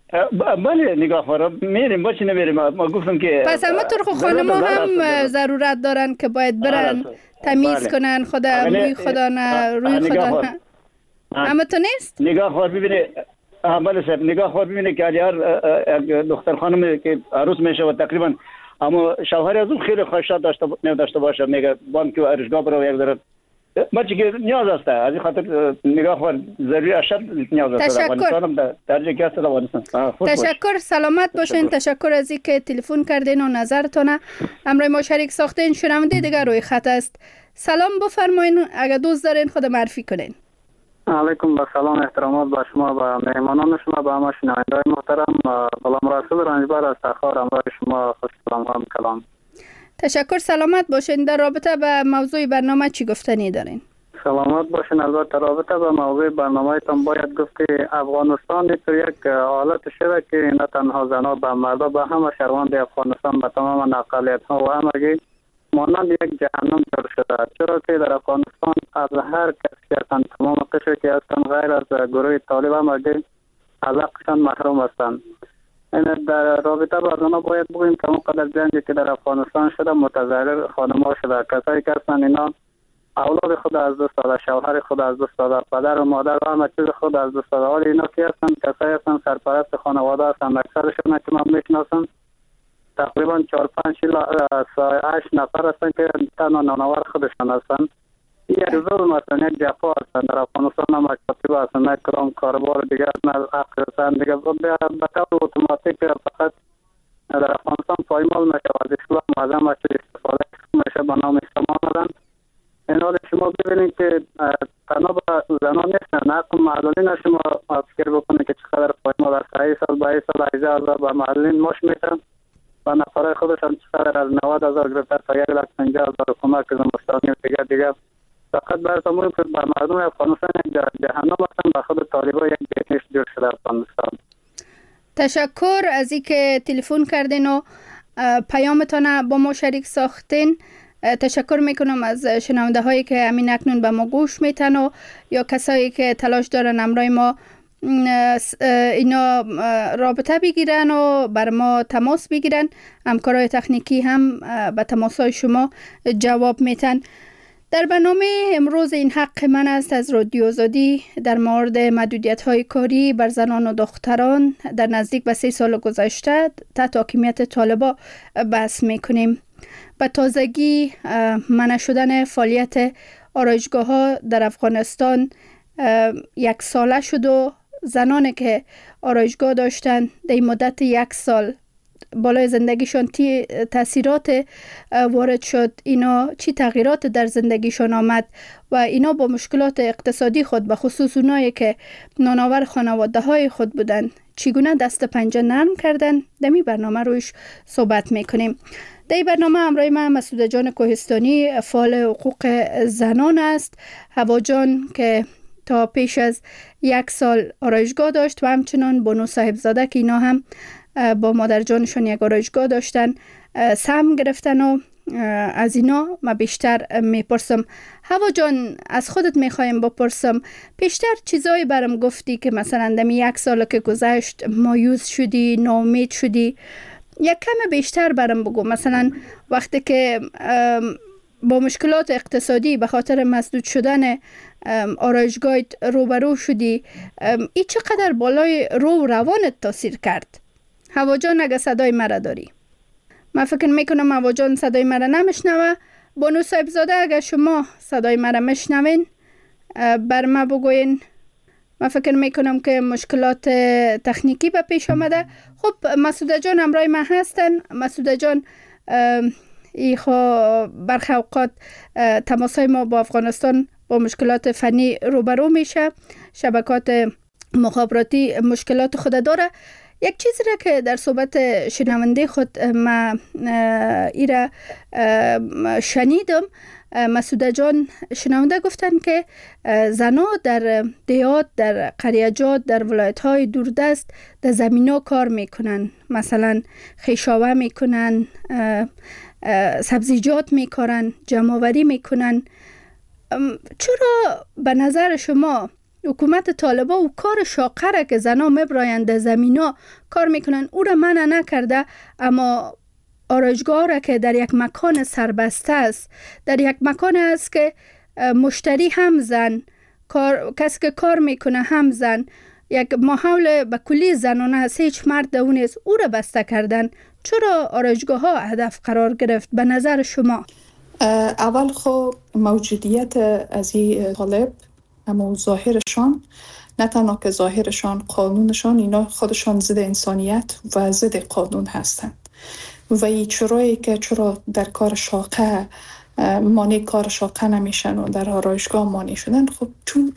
Speaker 7: بله نگاه خورم میریم باشه نمیریم. ما گفتم که
Speaker 3: پس اما ترخ خانم هم ضرورت دارن که باید برن تمیز کنن خدا موی خدا نه روی خدا نه. اما تو نیست؟
Speaker 7: نگاه خور ببینه. بله صاحب نگاه خور ببینه که اگر دختر خانم که عروس میشه و تقریبا اما شوهر از اون خیلی خواهشات داشته داشته باشه میگه بانک و ارشگاه برو یک ذره بچه که نیاز است از این خاطر نگاه خور ضروری اشد نیاز است.
Speaker 3: تشکر.
Speaker 7: درجه که است افغانستان.
Speaker 3: تشکر سلامت باشین. تشکر از اینکه تلفن کردین و نظرتون امروز ما شریک ساختین. شنونده دیگر روی خط است. سلام بفرمایین. اگه دوست دارین خود معرفی کنین.
Speaker 8: علیکم با سلام احترامات با شما و مهمانان شما با همه شنونده‌های محترم. غلام رسول رنجبر از تخار همراه شما خوش سلام هم کلام.
Speaker 3: تشکر سلامت باشین. در رابطه به موضوع برنامه چی گفتنی دارین؟
Speaker 8: سلامت باشین. البته رابطه به موضوع برنامه تان باید گفت که افغانستان یک حالت شده که نه تنها زنها به مردا به همه شهروند افغانستان به تمام اقلیت ها و همگی مانند یک جهنم جور شده. چرا که در افغانستان از هر کسی هستند تمام قشری که هستند غیر از گروه طالب هم اگه از حقشان محروم هستند. این در رابطه برنامه باید بگوییم که اونقدر جنگی که در افغانستان شده متضرر خانم‌ها شده. کسایی که هستند اینا اولاد خود از دست داده، شوهر خود از دست داده، پدر و مادر و همه چیز خود از دست داده. حالی اینا که هستند کسایی هستند سرپرست خانواده هستند. اکثرشون که من میشناسم تقریبا چهار پنج هشت نفر هستند که تنها نانآور خودشان هستند. یک ظلم هستند، یک جفا هستند. در افغانستان هم کاتب هستند، نه کدام کاربار دیگر نه حق هستند دیگر به طور اتوماتیک فقط در افغانستان پایمال میشه و از اسلام معظم هست استفاده میشه به نام اسلام آمدند. این حال شما ببینید که تنها به زنان نیستن، حق معلولین شما فکر بکنید که چقدر پایمال است. سی سال به سال هجده هزار به معلولین ماش میشن و نفرهای خودشان چقدر از نود هزار گرفته تا یک لک پنجاه هزار کمک زمستانی و دیگر دیگر فقط برای تمام که به مردم افغانستان یک جهنم هستند. به خود طالبان یک بهشت جور شده افغانستان.
Speaker 3: تشکر از اینکه تلفن کردین و پیامتان با ما شریک ساختین. تشکر میکنم از شنونده هایی که همین اکنون به ما گوش میتن و یا کسایی که تلاش دارن امرای ما اینا رابطه بگیرن و بر ما تماس بگیرن. همکارای تکنیکی هم به تماس های شما جواب میتن. در برنامه امروز این حق من است از رادیو آزادی در مورد محدودیت های کاری بر زنان و دختران در نزدیک به سه سال گذشته تحت حاکمیت طالبان بحث میکنیم. به تازگی منع شدن فعالیت آرایشگاه ها در افغانستان یک ساله شد و زنانی که آرایشگاه داشتن در این مدت یک سال بالای زندگیشان تی تاثیرات وارد شد. اینا چی تغییرات در زندگیشان آمد و اینا با مشکلات اقتصادی خود به خصوص اونایی که نانآور خانواده های خود بودن چگونه دست پنجه نرم کردن. در این برنامه رویش صحبت میکنیم. در این برنامه همراه من مسعوده جان کوهستانی فعال حقوق زنان است. هوا جان که تا پیش از یک سال آرایشگاه داشت و همچنان بانو صاحب زاده که اینا هم با مادر جانشون یک آرایشگاه داشتن سهم گرفتن و از اینا ما بیشتر میپرسم. هوا جان از خودت میخوایم بپرسم بیشتر چیزایی برام گفتی که مثلا دمی یک سال که گذشت مایوس شدی، ناامید شدی. یک کم بیشتر برام بگو. مثلا وقتی که با مشکلات اقتصادی به خاطر مسدود شدن آرایشگاه روبرو شدی، ای چقدر بالای رو روانت تاثیر کرد؟ هوا جان اگه صدای مرا داری. من فکر میکنم هوا جان صدای مرا نمیشنوه. بانو صاحب زاده اگه شما صدای مرا میشنوین بر ما بگوین. من فکر میکنم که مشکلات تکنیکی به پیش آمده. خب مسعوده جان همراه ما هستن. مسعوده جان ای خو برخی اوقات تماسای ما با افغانستان با مشکلات فنی روبرو میشه، شبکات مخابراتی مشکلات خود داره. یک چیزی را که در صحبت شنونده خود ما ایره شنیدم، مسعوده جان شنونده گفتن که زنا در دیات، در قریجات، در ولایت های دوردست در زمینا کار میکنن، مثلا خیشاوه میکنن، سبزیجات میکارن، جمع‌آوری میکنن. چرا به نظر شما حکومت طالبا و کار شاقره که زنا میبرایند در زمینا کار میکنن او را منع نکرده، اما آرایشگاه را که در یک مکان سربسته است، در یک مکان است که مشتری هم زن، کار، کسی که کار میکنه هم زن، یک ماحول به کلی زنانه است، هیچ مرد اون نیست، او را بسته کردن. چرا آرایشگاه ها هدف قرار گرفت به نظر شما؟
Speaker 5: اول خب موجودیت از این طالب، اما ظاهرشان، نه تنها که ظاهرشان، قانونشان، اینا خودشان ضد انسانیت و ضد قانون هستند. و این چرایی که چرا در کار شاقه مانع کار شاقه نمیشن و در آرایشگاه مانع شدن، خب چون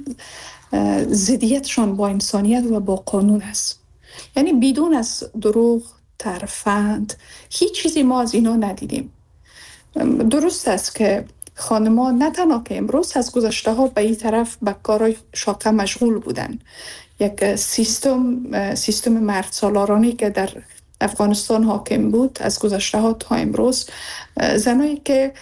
Speaker 5: ضدیتشان با انسانیت و با قانون هست. یعنی بدون از دروغ، ترفند، هیچ چیزی ما از اینا ندیدیم. درست است که خانم‌ها نه تنها که امروز از گذشته ها به این طرف به کارهای شاقه مشغول بودن، یک سیستم سیستم مرد سالارانی که در افغانستان حاکم بود از گذشته ها تا امروز، زنایی که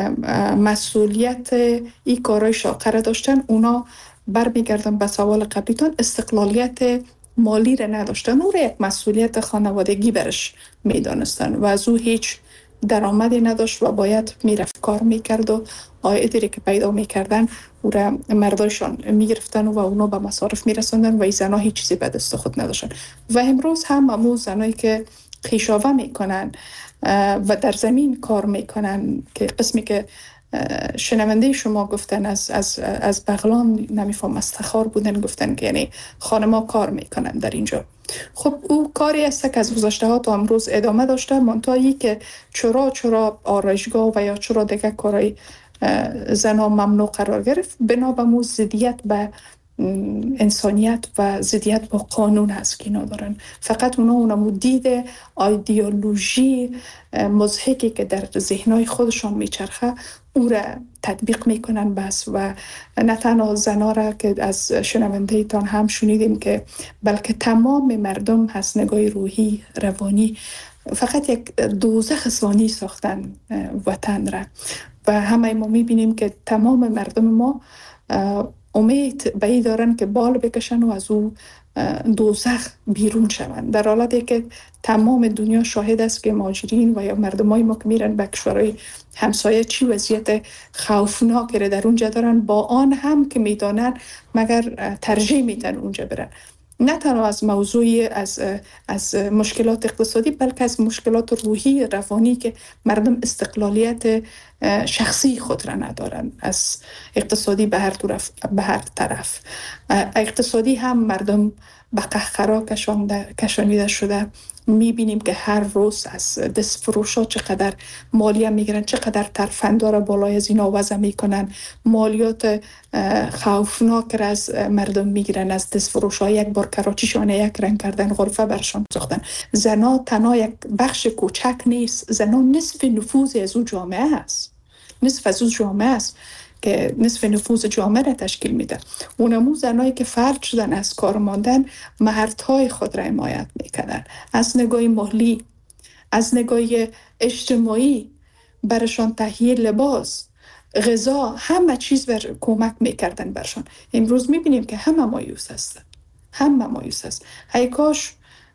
Speaker 5: مسئولیت این کارهای شاقه را داشتن، اونا برمیگردن به سوال قبلیتان، استقلالیت مالی را نداشتن، او را یک مسئولیت خانوادگی برش میدانستن و از او هیچ درآمدی نداشت و باید میرفت کار میکرد و عایدی که پیدا میکردن او را مرداشان میگرفتن و اونا به مصارف میرسوندن و این زنها هیچ چیزی به دست خود نداشتن. و امروز هم همون زنایی که خیشاوه میکنن و در زمین کار میکنن، که قسمی که شنونده شما گفتن از از از بغلان نمیفهم استخار بودن، گفتن که یعنی خانم‌ها کار میکنن در اینجا. خب او کاری است که از گذشته ها تا امروز ادامه داشته، منتهی که چرا چرا آرایشگاه و یا چرا دیگه کارهای زنها ممنوع قرار گرفت، بنا به مو ضدیت به انسانیت و ضدیت با قانون هست که اینا دارن. فقط اونا اونمو دیده ایدئولوژی مضحکی که در ذهنهای خودشان میچرخه او را تطبیق میکنن بس. و نه تنها زنا را که از شنونده تان هم شنیدیم که بلکه تمام مردم از نگاه روحی روانی فقط یک دوزخ ثانی ساختن وطن را. و همه ما میبینیم که تمام مردم ما امید به این دارن که بال بکشن و از او دوزخ بیرون شوند، در حالتی که تمام دنیا شاهد است که مهاجرین و یا مردمای ما که میرن به کشورهای همسایه چی وضعیت خوفناکی را در اونجا دارن، با آن هم که میدانن مگر ترجیح میدن اونجا برن. نه تنها از موضوعی از از مشکلات اقتصادی، بلکه از مشکلات روحی روانی که مردم استقلالیت شخصی خود را ندارن، از اقتصادی به هر طرف به هر طرف اقتصادی هم مردم به قهقرا کشانده کشانیده شده. میبینیم که هر روز از دست فروشا چقدر مالیه میگیرن، چقدر ترفندا را بالای از اینا وضع میکنن، مالیات خوفناک را از مردم میگیرن از دست فروشا. یک بار کراچیشان یک رنگ کردن، غرفه برشان ساختن. زنا تنها یک بخش کوچک نیست، زنا نصف نفوذ از اون جامعه است، نصف از اون جامعه است که نصف نفوذ جامعه را تشکیل میده. اونمو زنایی که فرد شدن از کار ماندن، مهارت‌های خود را حمایت میکنن، از نگاه مالی، از نگاه اجتماعی برشان تهیه لباس، غذا، همه چیز بر کمک میکردن برشان. امروز میبینیم که همه مایوس هستن، همه مایوس هست. ای کاش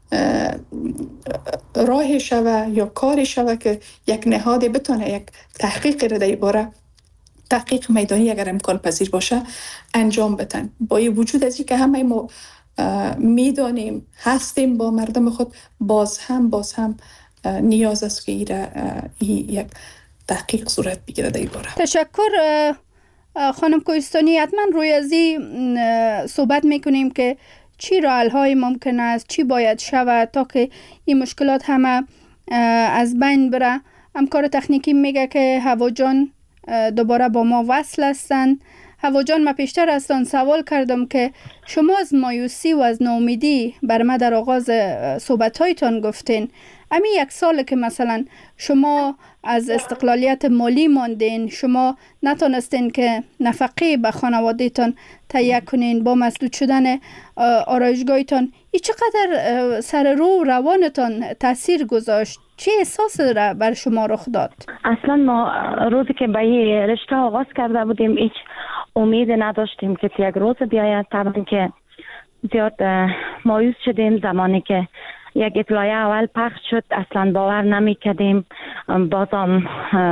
Speaker 5: راه شوه یا کاری شوه که یک نهاد بتونه یک تحقیق را در باره، تحقیق میدانی اگر امکان پذیر باشه، انجام بدن. با این وجود از این که همه ما میدانیم هستیم با مردم خود، باز هم باز هم نیاز است که این یک تحقیق صورت بگیره در این باره.
Speaker 3: تشکر خانم کوهستانی. حتما روی از این صحبت میکنیم که چی راه‌های ممکن است، چی باید شود تا که این مشکلات همه از بین بره. همکار تکنیکی میگه که هوا جان دوباره با ما وصل هستن. هوا جان، ما پیشتر از تان سوال کردم که شما از مایوسی و از ناامیدی بر ما در آغاز صحبت هایتان گفتین. امی یک سال که مثلا شما از استقلالیت مالی ماندین، شما نتونستین که نفقه به خانوادهتان تهیه کنین با مسدود شدن آرایشگاهتان، این چقدر سر رو روانتان تاثیر گذاشت؟ چه احساس را بر شما رخ داد؟
Speaker 4: اصلا ما روزی که به این رشته آغاز کرده بودیم هیچ امید نداشتیم که یک روز بیاید. طبعا که زیاد مایوس شدیم زمانی که یک اطلاعیه اول پخش شد، اصلا باور نمی کردیم. بازم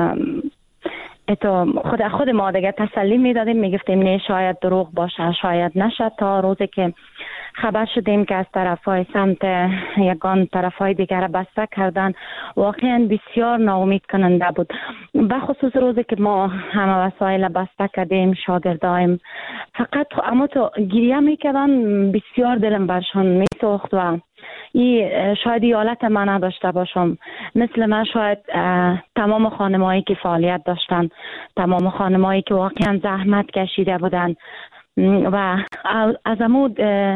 Speaker 4: اتو خود خود ما دیگه تسلی می دادیم، می گفتیم نه شاید دروغ باشه، شاید نشه، تا روزی که خبر شدیم که از طرفای سمت یگان طرفای دیگر بسته کردن. واقعا بسیار ناامید کننده بود، به خصوص روزی که ما همه وسایل بسته کردیم، شاگردایم فقط اما تو گریه میکردن، بسیار دلم برشان میسوخت و این شاید این حالت من نداشته باشم. مثل من شاید تمام خانمایی که فعالیت داشتن، تمام خانمایی که واقعا زحمت کشیده بودن و از عمود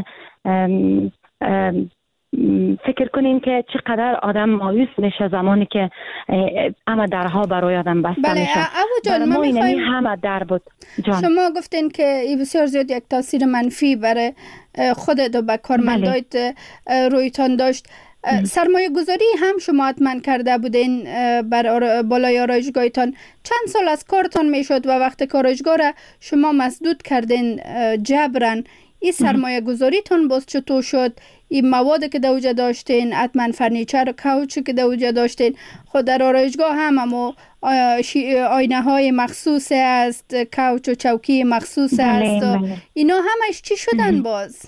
Speaker 4: فکر کنیم که چقدر آدم مایوس میشه زمانی که همه درها برای آدم بسته
Speaker 3: بله،
Speaker 4: میشه.
Speaker 3: برای ما میخوایم
Speaker 4: همه در بود. جان.
Speaker 3: شما گفتین که این بسیار زیاد یک تاثیر منفی برای خودت و به کارمندایت بله. رویتان داشت. سرمایه گذاری هم شما حتما کرده بودین بر بالای آرایشگاهتان. چند سال از کارتان میشد و وقت کارایشگاه را شما مسدود کردین جبران، این سرمایه گذاریتان باز چطور شد؟ این مواد که دوجه داشتین، حتما فرنیچر و کاوچ که دوجه داشتین، خود در آرایشگاه هم اما آینه های مخصوص است، کاوچ و چوکی مخصوص است، اینا همش چی شدن باز؟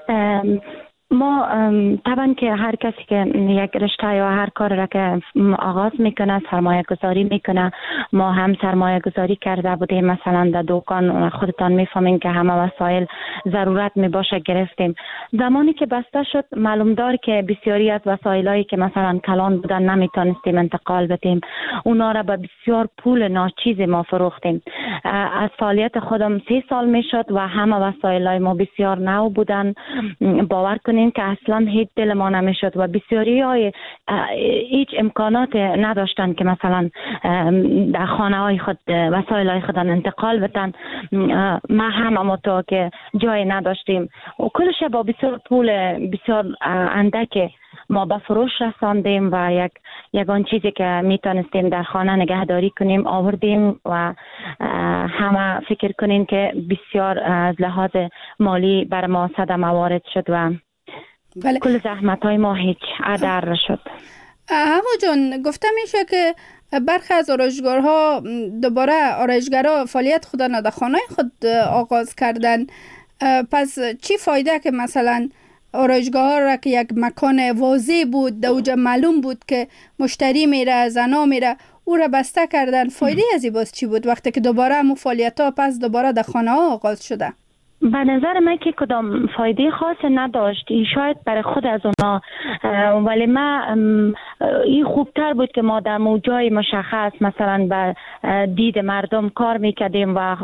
Speaker 4: ما طبعا که هر کسی که یک رشته یا هر کار را که آغاز میکنه سرمایه گذاری میکنه. ما هم سرمایه گذاری کرده بودیم، مثلا در دکان خودتان میفهمین که همه وسایل ضرورت میباشه گرفتیم. زمانی که بسته شد معلوم دار که بسیاری از وسایلایی که مثلا کلان بودن نمیتونستیم انتقال بدیم، اونا را به بسیار پول ناچیز ما فروختیم. از فعالیت خودم سی سال میشد و همه وسایلای ما بسیار نو بودن. باور کنید که اصلا هیچ دل ما نمیشد و بسیاری های هیچ امکانات نداشتن که مثلا در خانه های خود وسایل های خودن انتقال بدن. ما هم اما تو که جای نداشتیم و کلش با بسیار پول بسیار اندک ما به فروش رساندیم و یک یگان چیزی که میتونستیم در خانه نگهداری کنیم آوردیم و همه فکر کنیم که بسیار از لحاظ مالی بر ما صدمه وارد شد و بله. کل زحمت های ما هیچ عدر شد.
Speaker 3: هوا جان، گفته میشه که برخی از آرایشگرها دوباره آرایشگرها فعالیت خود در خانه خود آغاز کردن. پس چی فایده که مثلا آرایشگاه ها را که یک مکان واضح بود، دوجه معلوم بود که مشتری میره، زنا میره، او را بسته کردن؟ فایده از این باز چی بود وقتی که دوباره همون فعالیت ها پس دوباره در خانه ها آغاز شده؟
Speaker 4: به نظر من که کدام فایده خاص نداشت. این شاید برای خود از اونا، ولی ما این خوبتر بود که ما در موجای مشخص مثلا بر دید مردم کار میکردیم و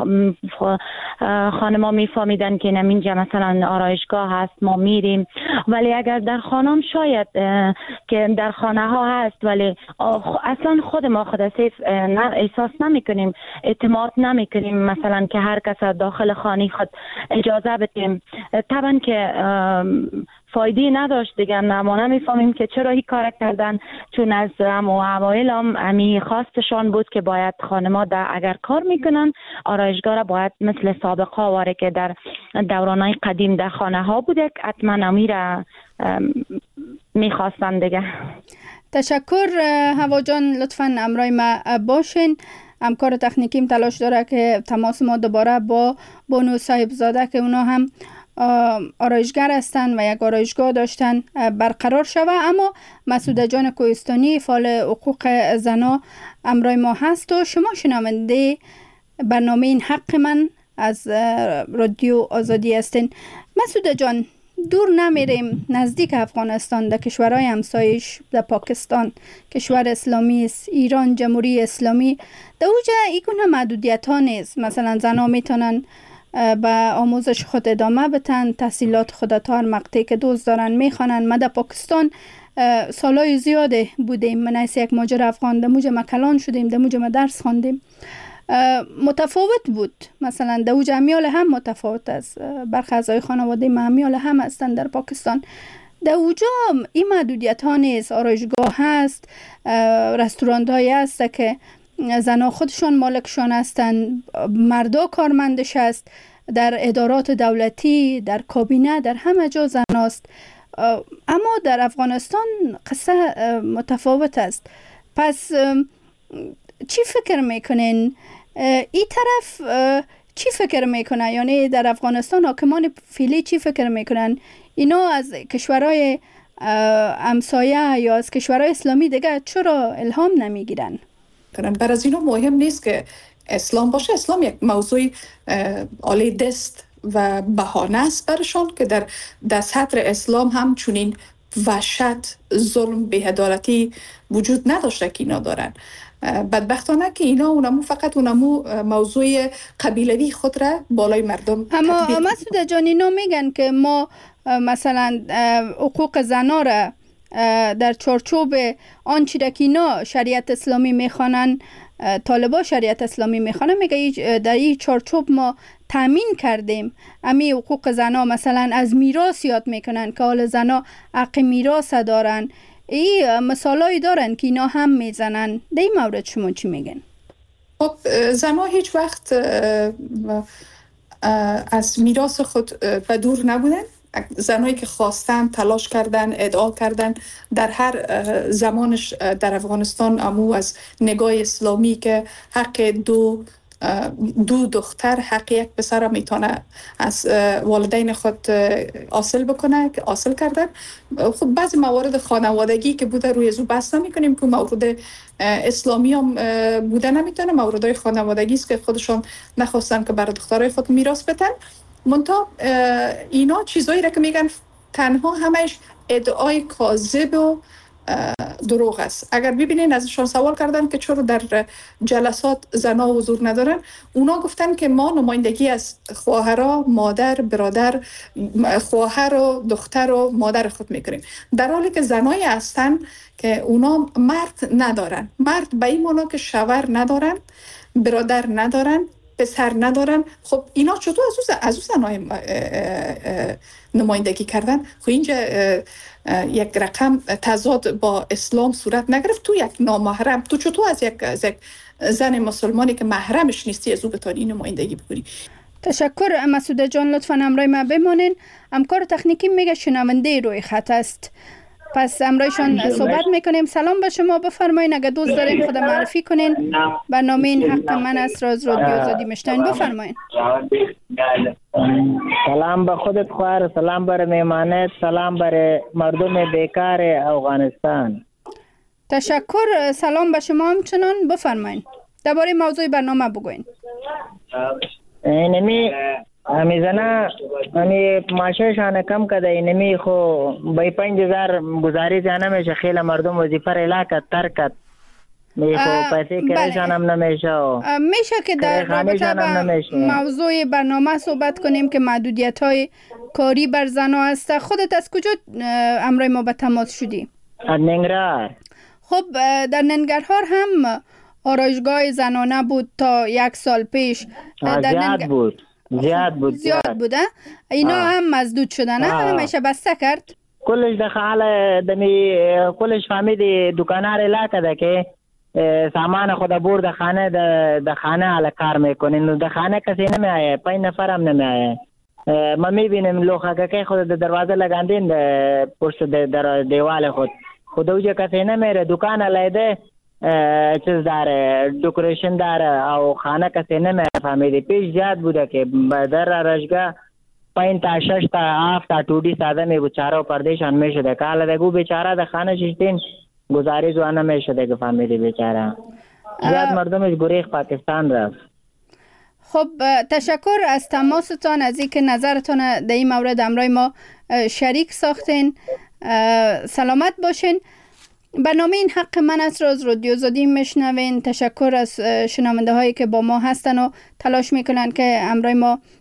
Speaker 4: خانما میفهمیدن که نمینجا مثلا آرایشگاه هست، ما میریم. ولی اگر در خانم شاید که در خانه ها هست ولی اصلا خود ما خود احساس نمی کنیم، اعتماد نمی کنیم مثلا که هر کس داخل خانه خود اجازه بدیم. طبعا که فایده نداشت دیگه. ما نمیفهمیم که چرا این کار کردن، چون از هم و اوایل هم امی خواستشان بود که باید خانما اگر کار میکنن آرایشگاه را باید مثل سابقه واره که در دورانهای قدیم در خانه ها بوده که حتما امی را میخواستن دیگه.
Speaker 3: تشکر هوا جان، لطفاً امرای ما باشین. همکار تکنیکیم تلاش داره که تماس ما دوباره با بانو صاحبزاده که اونا هم آرایشگر هستن و یک آرایشگاه داشتن برقرار شوه. اما مسعود جان کوهستانی فعال حقوق زنا امرای ما هست و شما شنونده برنامه این حق من از رادیو آزادی هستین. مسعود جان، دور نمیریم، نزدیک افغانستان در کشورهای همسایش، در پاکستان کشور اسلامی است، ایران جمهوری اسلامی، در اوجه این گونه محدودیت ها نیست. مثلا زنها میتونن به آموزش خود ادامه بتن، تحصیلات خود تا هر مقطعی که دوست دارن میخوانن. ما در پاکستان سالای زیاده بودیم، من از یک ماجر افغان در موجه ما کلان شدیم، در موجه ما درس خواندیم. متفاوت بود، مثلا در اوج امیال هم متفاوت است، برخی اعضای خانواده ما امیال هم هستند در پاکستان. در اوجا این محدودیت ها نیست، آرایشگاه هست، رستوران هایی هست که زنها خودشان مالکشان هستند، مردا کارمندش هست، در ادارات دولتی، در کابینه، در همه جا زن هست. اما در افغانستان قصه متفاوت است. پس چی فکر میکنین؟ این طرف چی فکر میکنه؟ یعنی در افغانستان حاکمان فعلی چی فکر میکنن؟ اینا از کشورهای همسایه یا از کشورهای اسلامی دیگه چرا الهام نمیگیرن؟
Speaker 5: برای از اینا مهم نیست که اسلام باشه. اسلام یک موضوع عالی دست و بهانه است برشان که در در سطر اسلام هم چنین وحشت، ظلم، بی‌عدالتی وجود نداشته که اینا دارن. بدبختانه که اینا اونمو فقط اونمو موضوع قبیلوی خود را بالای مردم.
Speaker 3: اما مسعود جان اینا میگن که ما مثلا حقوق زنا را در چارچوب آن چیزی که اینا شریعت اسلامی میخوانن، طالبا شریعت اسلامی میخوانن، میگه در این چارچوب ما تامین کردیم. امی حقوق زنا مثلا از میراث یاد میکنن که حال زنا حق میراث دارن. این مثالایی دارن که اینا هم میزنن. در این مورد شما چی میگن؟
Speaker 5: خب زنا هیچ وقت از میراث خود به دور نبودن. زنایی که خواستن، تلاش کردن، ادعا کردن در هر زمانش در افغانستان، امو از نگاه اسلامی که حق دو دو دختر، حق یک پسر میتونه از والدین خود حاصل بکنه که حاصل کردن. خب بعضی موارد خانوادگی که بوده روی زو بحث نمی‌کنیم که مورد اسلامی هم بوده نمیتونه، موردهای خانوادگی است که خودشون نخواستن که برای دخترای خود میراث بدن. منتها اینا چیزایی را که میگن تنها همش ادعای کاذب و دروغ است. اگر ببینین ازشان سوال کردن که چرا در جلسات زنا حضور ندارن، اونا گفتن که ما نمایندگی از خواهرها، مادر، برادر، خواهر و دختر و مادر خود میکنیم، در حالی که زنایی هستن که اونا مرد ندارن. مرد به این معنا که شوهر ندارن، برادر ندارن، پسر ندارن. خب اینا چطور از از اون زنای نمایندگی کردن؟ خب اینجا یک رقم تضاد با اسلام صورت نگرفت. تو یک نامحرم، تو چطور از یک, از یک زن مسلمانی که محرمش نیستی از او بتانی نمایندگی بکنی؟
Speaker 3: تشکر مسعود جان، لطفاً همراه ما بمانین. همکار تکنیکی میگه شنونده روی خط است، پس امرایشان صحبت میکنیم. سلام به شما، بفرمایین اگه دوست دارین خود معرفی کنین. برنامه این حق من است راز رادیو آزادی مشتین، بفرمایین.
Speaker 9: سلام به خودت خواهر، سلام بر میمانت، سلام بر مردم بیکار افغانستان.
Speaker 3: تشکر، سلام به شما همچنان. بفرمایین درباره موضوع برنامه بگوین.
Speaker 9: اینمی امی زنا امی معاششان کم کده، اینمی خو بای پنج هزار گزارش نمیشه، خیلی مردم وظیفه را علاقه ترکت می خو پیسه کرایشان هم نمیشه.
Speaker 3: میشه که در رابطه با موضوع برنامه صحبت کنیم که محدودیت های کاری بر زنها است. خودت از کجا امرای ما به تماس شدی؟
Speaker 9: از ننگرهار.
Speaker 3: خب در ننگرهار هم آرایشگاه زنانه بود تا یک سال پیش.
Speaker 9: زیاد ننگ... بود زیاد بود
Speaker 3: زیاد بوده. اینا آه. هم مسدود شدن، همیشه بسته کرد.
Speaker 9: کلش دخل دمی کلش فهمید دکانار علاقه ده که سامان خود برد خانه ده خانه حالا کار میکنین، ده خانه کسی نمیایه، پنج نفر هم نمیایه. ما میبینیم لوخه که خود ده دروازه لگاندین ده پشت در دیوال خود خود اوجه کسی نمیره، دکان علیده چیز داره، دکوریشن داره او خانه کسی نمیفهمیدی. پیش زیاد بوده که در رشگاه پایین تا شش تا هفت تا توڈی ساده می بچاره و پردیشان میشده که حالا دگو بیچاره ده خانه ششتین گزاری زوانه میشده که فهمیدی بیچاره. زیاد مردمش گریخ پاکستان رفت.
Speaker 3: خب تشکر از تماستان، از اینکه نظرتان در این مورد امرای ما شریک ساختین. سلامت باشین. برنامه این حق من است راز رادیو آزادی میشنوین. تشکر از شنونده هایی که با ما هستن و تلاش میکنن که امرای ما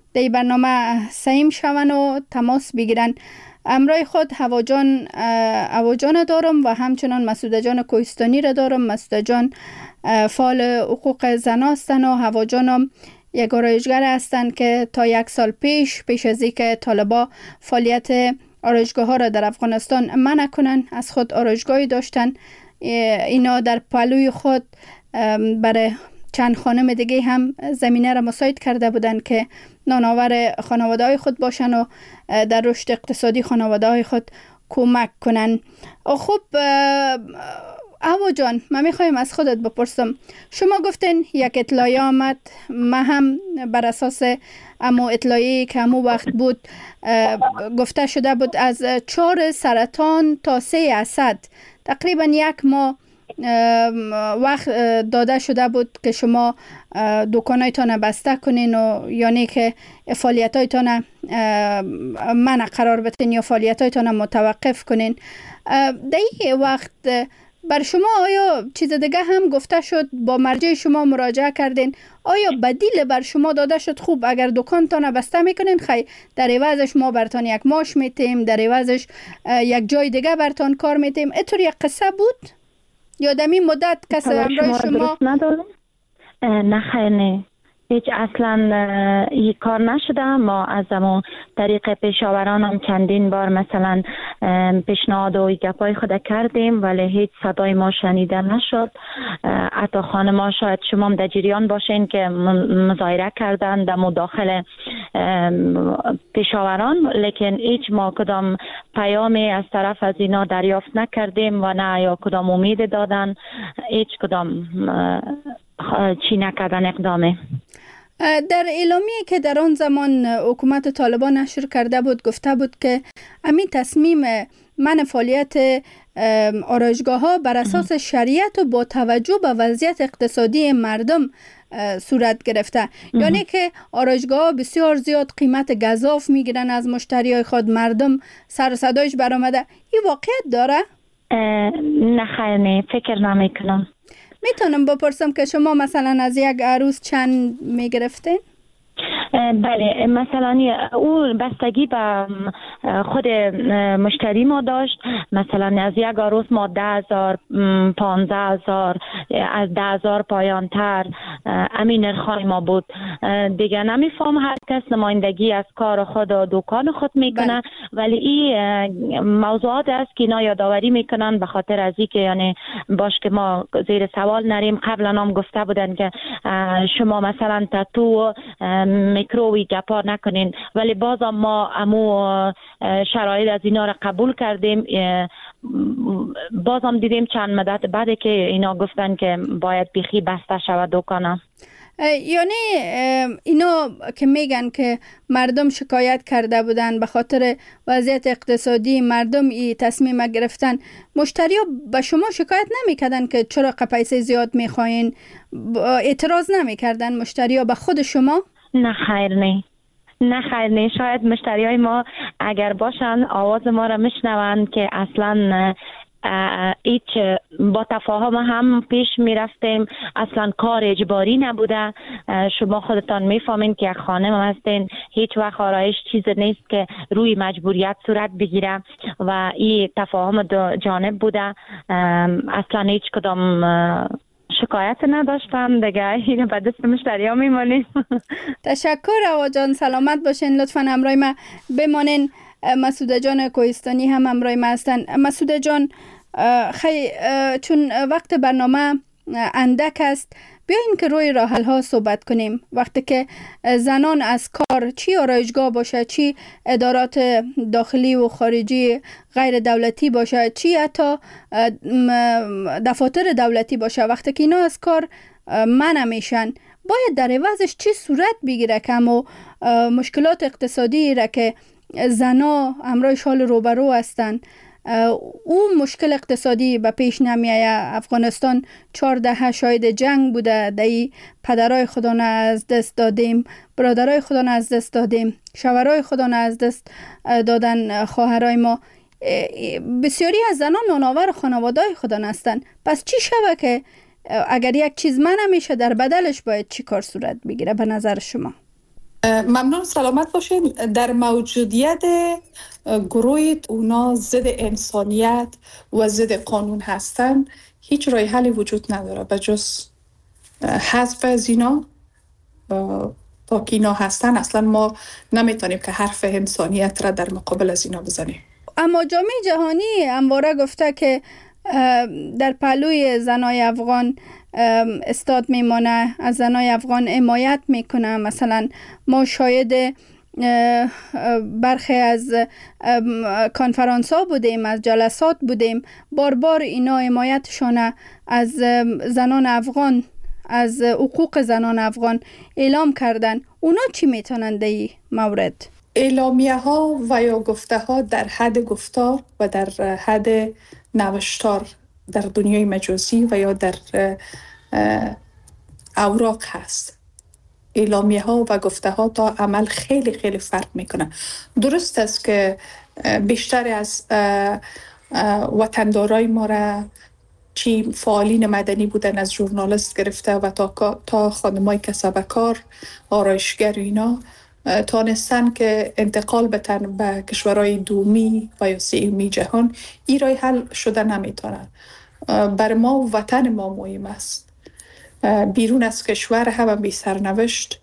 Speaker 3: در برنامه سعیم شون و تماس بگیرن. امرای خود هواجان هواجان دارم و همچنان مسعود جان کوهستانی را دارم. مسعود جان فعال حقوق زن هستند و هواجانم یک آرایشگر هستند که تا یک سال پیش پیش از اینکه طالبا فعالیت آرایشگاه ها را در افغانستان منع کنن از خود آرایشگاهی داشتن. اینا در پهلوی خود برای چند خانم دیگه هم زمینه را مساعد کرده بودند که نانآور خانواده های خود باشن و در رشد اقتصادی خانواده های خود کمک کنن. خب هوا جان، من میخوایم از خودت بپرسم، شما گفتین یک اطلاعیه آمد، من هم بر اساس امو اطلاعیه که امو وقت بود گفته شده بود از چهار سرطان تا سه اسد تقریبا یک ماه وقت داده شده بود که شما دکانایتان بسته کنین و یعنی که فعالیتایتان منع قرار بتین یا فعالیتایتان متوقف کنین. در این وقت بر شما آیا چیز دیگه هم گفته شد؟ با مرجع شما مراجعه کردین؟ آیا بدیل بر شما داده شد؟ خوب اگر دکانتان بسته میکنین خی در عوضش ما برتان یک ماش میتیم، در عوضش یک جای دیگه برتان کار میتیم، اینطور یک قصه بود؟ یا دمی مدت کسی همراه شما
Speaker 4: ندارم؟ نه خیر نه، هیچ اصلا این کار نشده. ما از همون طریق پیشاوران هم چندین بار مثلا پیشنهاد و گپای خود کردیم ولی هیچ صدای ما شنیده نشد. حتی خانما شاید شما هم در جریان باشین که مظاهره کردن در مداخل پیشاوران، لیکن هیچ ما کدام پیامی از طرف از اینا دریافت نکردیم و نه یا کدام امید دادن، هیچ کدام چی نکردن اقدامه.
Speaker 3: در اعلامیه که در آن زمان حکومت طالبان نشر کرده بود گفته بود که همین تصمیم منع فعالیت آرایشگاه ها بر اساس شریعت و با توجه به وضعیت اقتصادی مردم صورت گرفته. یعنی که آرایشگاه ها بسیار زیاد قیمت گزاف میگیرن از مشتری های خود، مردم سر و صدایش برآمده. این واقعیت داره؟
Speaker 4: نه خیر نه، فکر نمیکنم.
Speaker 3: میتونم بپرسم که شما مثلا از یک عروس چند میگرفتین؟
Speaker 4: بله، مثلا او بستگی به خود مشتری ما داشت. مثلا از یک عروس ما ده هزار، پانزده هزار، از ده هزار پایان تر امین نرخای ما بود. دیگه نمیفهم، هر کس نمایندگی از کار خود و دکان خود میکنه. ولی این موضوعات است که اینا یادآوری میکنن به خاطر از اینکه یعنی باش که ما زیر سوال نریم. قبلا هم گفته بودن که شما مثلا تتو میکرووی گپا نکنین، ولی بازم ما امو شرایط از اینا را قبول کردیم. بازم دیدیم چند مدت بعد که اینا گفتن که باید بیخی بسته شود دکانم.
Speaker 3: یعنی اینا که میگن که مردم شکایت کرده بودن به خاطر وضعیت اقتصادی مردم ای تصمیم گرفتن، مشتری ها به شما شکایت نمیکردن که چرا پیسه زیاد میخواین؟ اعتراض نمیکردن مشتری ها به خود شما؟
Speaker 4: نه خیر نه، نه خیر نه. شاید مشتری های ما اگر باشن آواز ما را میشنوند که اصلا هیچ با تفاهم هم پیش می رفتیم، اصلا کار اجباری نبوده. شما خودتان میفهمین که یک خانم هستین، هیچ وقت آرایش چیز نیست که روی مجبوریت صورت بگیره و این تفاهم دو جانب بوده. اصلا هیچ کدام شکایت نداشتم. دیگه اینو به دست مشتری ها میمانیم.
Speaker 3: تشکر هوا جان، سلامت باشین. لطفا همراه ما بمانین. مسعود جان کوهستانی هم همراه ما هستن. مسعود جان، خی چون وقت برنامه اندک است، بیاین که روی راه حل ها صحبت کنیم. وقتی که زنان از کار، چی آرایشگاه باشه، چی ادارات داخلی و خارجی غیر دولتی باشه، چی حتی دفاتر دولتی باشه، وقتی که اینا از کار منع میشن، باید در عوضش چی صورت بگیره که و مشکلات اقتصادی را که زنا همراهش حال روبرو هستن او مشکل اقتصادی به پیش نمیایه. افغانستان چهار دهه شاید جنگ بوده، دایی پدرای خودان از دست دادیم، برادرای خودان از دست دادیم، شوهرای خودان از دست دادن خواهرای ما. بسیاری از زنان نانآور خانواده‌های خودان هستن. پس چی شوه که اگر یک چیز منع میشه در بدلش باید چی کار صورت بگیره به نظر شما؟
Speaker 5: ممنون، سلامت باشین. در موجودیت گروه اونا ضد انسانیت و ضد قانون هستن، هیچ راه حلی وجود نداره به جز حذف از اینا. تا که اینا هستن اصلا ما نمیتونیم که حرف انسانیت را در مقابل از اینا بزنیم.
Speaker 3: اما جامعه جهانی همواره گفته که در پهلوی زنای افغان استاد میمانه، از زنای افغان حمایت میکنه. مثلا ما شاید برخی از کنفرانس ها بودیم، از جلسات بودیم، بار بار اینا حمایتشان از زنان افغان، از حقوق زنان افغان اعلام کردن. اونا چی میتونن در این مورد؟
Speaker 5: اعلامیه ها و یا گفته ها در حد گفتار و در حد نوشتار در دنیای مجازی و یا در اوراق هست. اعلامیه ها و گفته ها تا عمل خیلی خیلی فرق میکنه. درست است که بیشتر از وطندارای ما را چی فعالین مدنی بودن، از ژورنالیست گرفته و تا تا خانمای کسبکار، آرایشگر اینا تانستن که انتقال بتن به کشورهای دومی و یا سومی جهان. این راه حل شده نمیتونه. بر ما وطن ما مهم است. بیرون از کشور هم بی سرنوشت،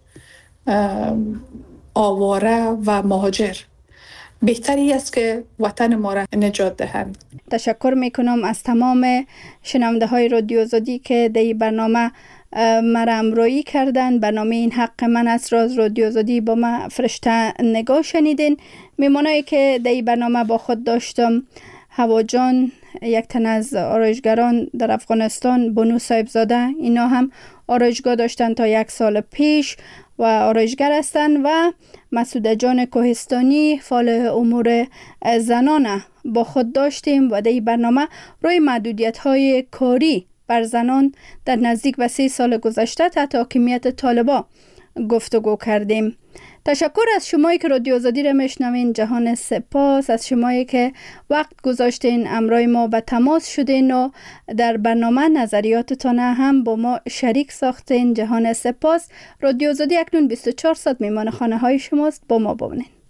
Speaker 5: آواره و مهاجر بهتری است که وطن ما را نجات دهند.
Speaker 3: تشکر میکنم از تمام شنونده های رادیو آزادی که در این برنامه مرا همراهی کردن. برنامه این حق من است را از رادیو آزادی با ما فرشته نگاه شنیدین. میمونایی که در این برنامه با خود داشتم هوا جان، یک تن از آرایشگران در افغانستان، بانو صاحبزاده، اینا هم آرایشگاه داشتن تا یک سال پیش و آرایشگر هستند، و مسعوده جان کوهستانی، فعال امور زنانه با خود داشتیم و در این برنامه روی محدودیت های کاری بر زنان در نزدیک به سه سال گذشته تحت حاکمیت طالبا گفتگو کردیم. تشکر از شمایی که رادیو آزادی را میشنوین. جهان سپاس از شمایی که وقت گذاشتین، امرای ما به تماس شدین و در برنامه نظریاتتان هم با ما شریک ساختین. جهان سپاس. رادیو آزادی اکنون بیست و چهار ساعت میمان خانه های شماست. با ما بمونین.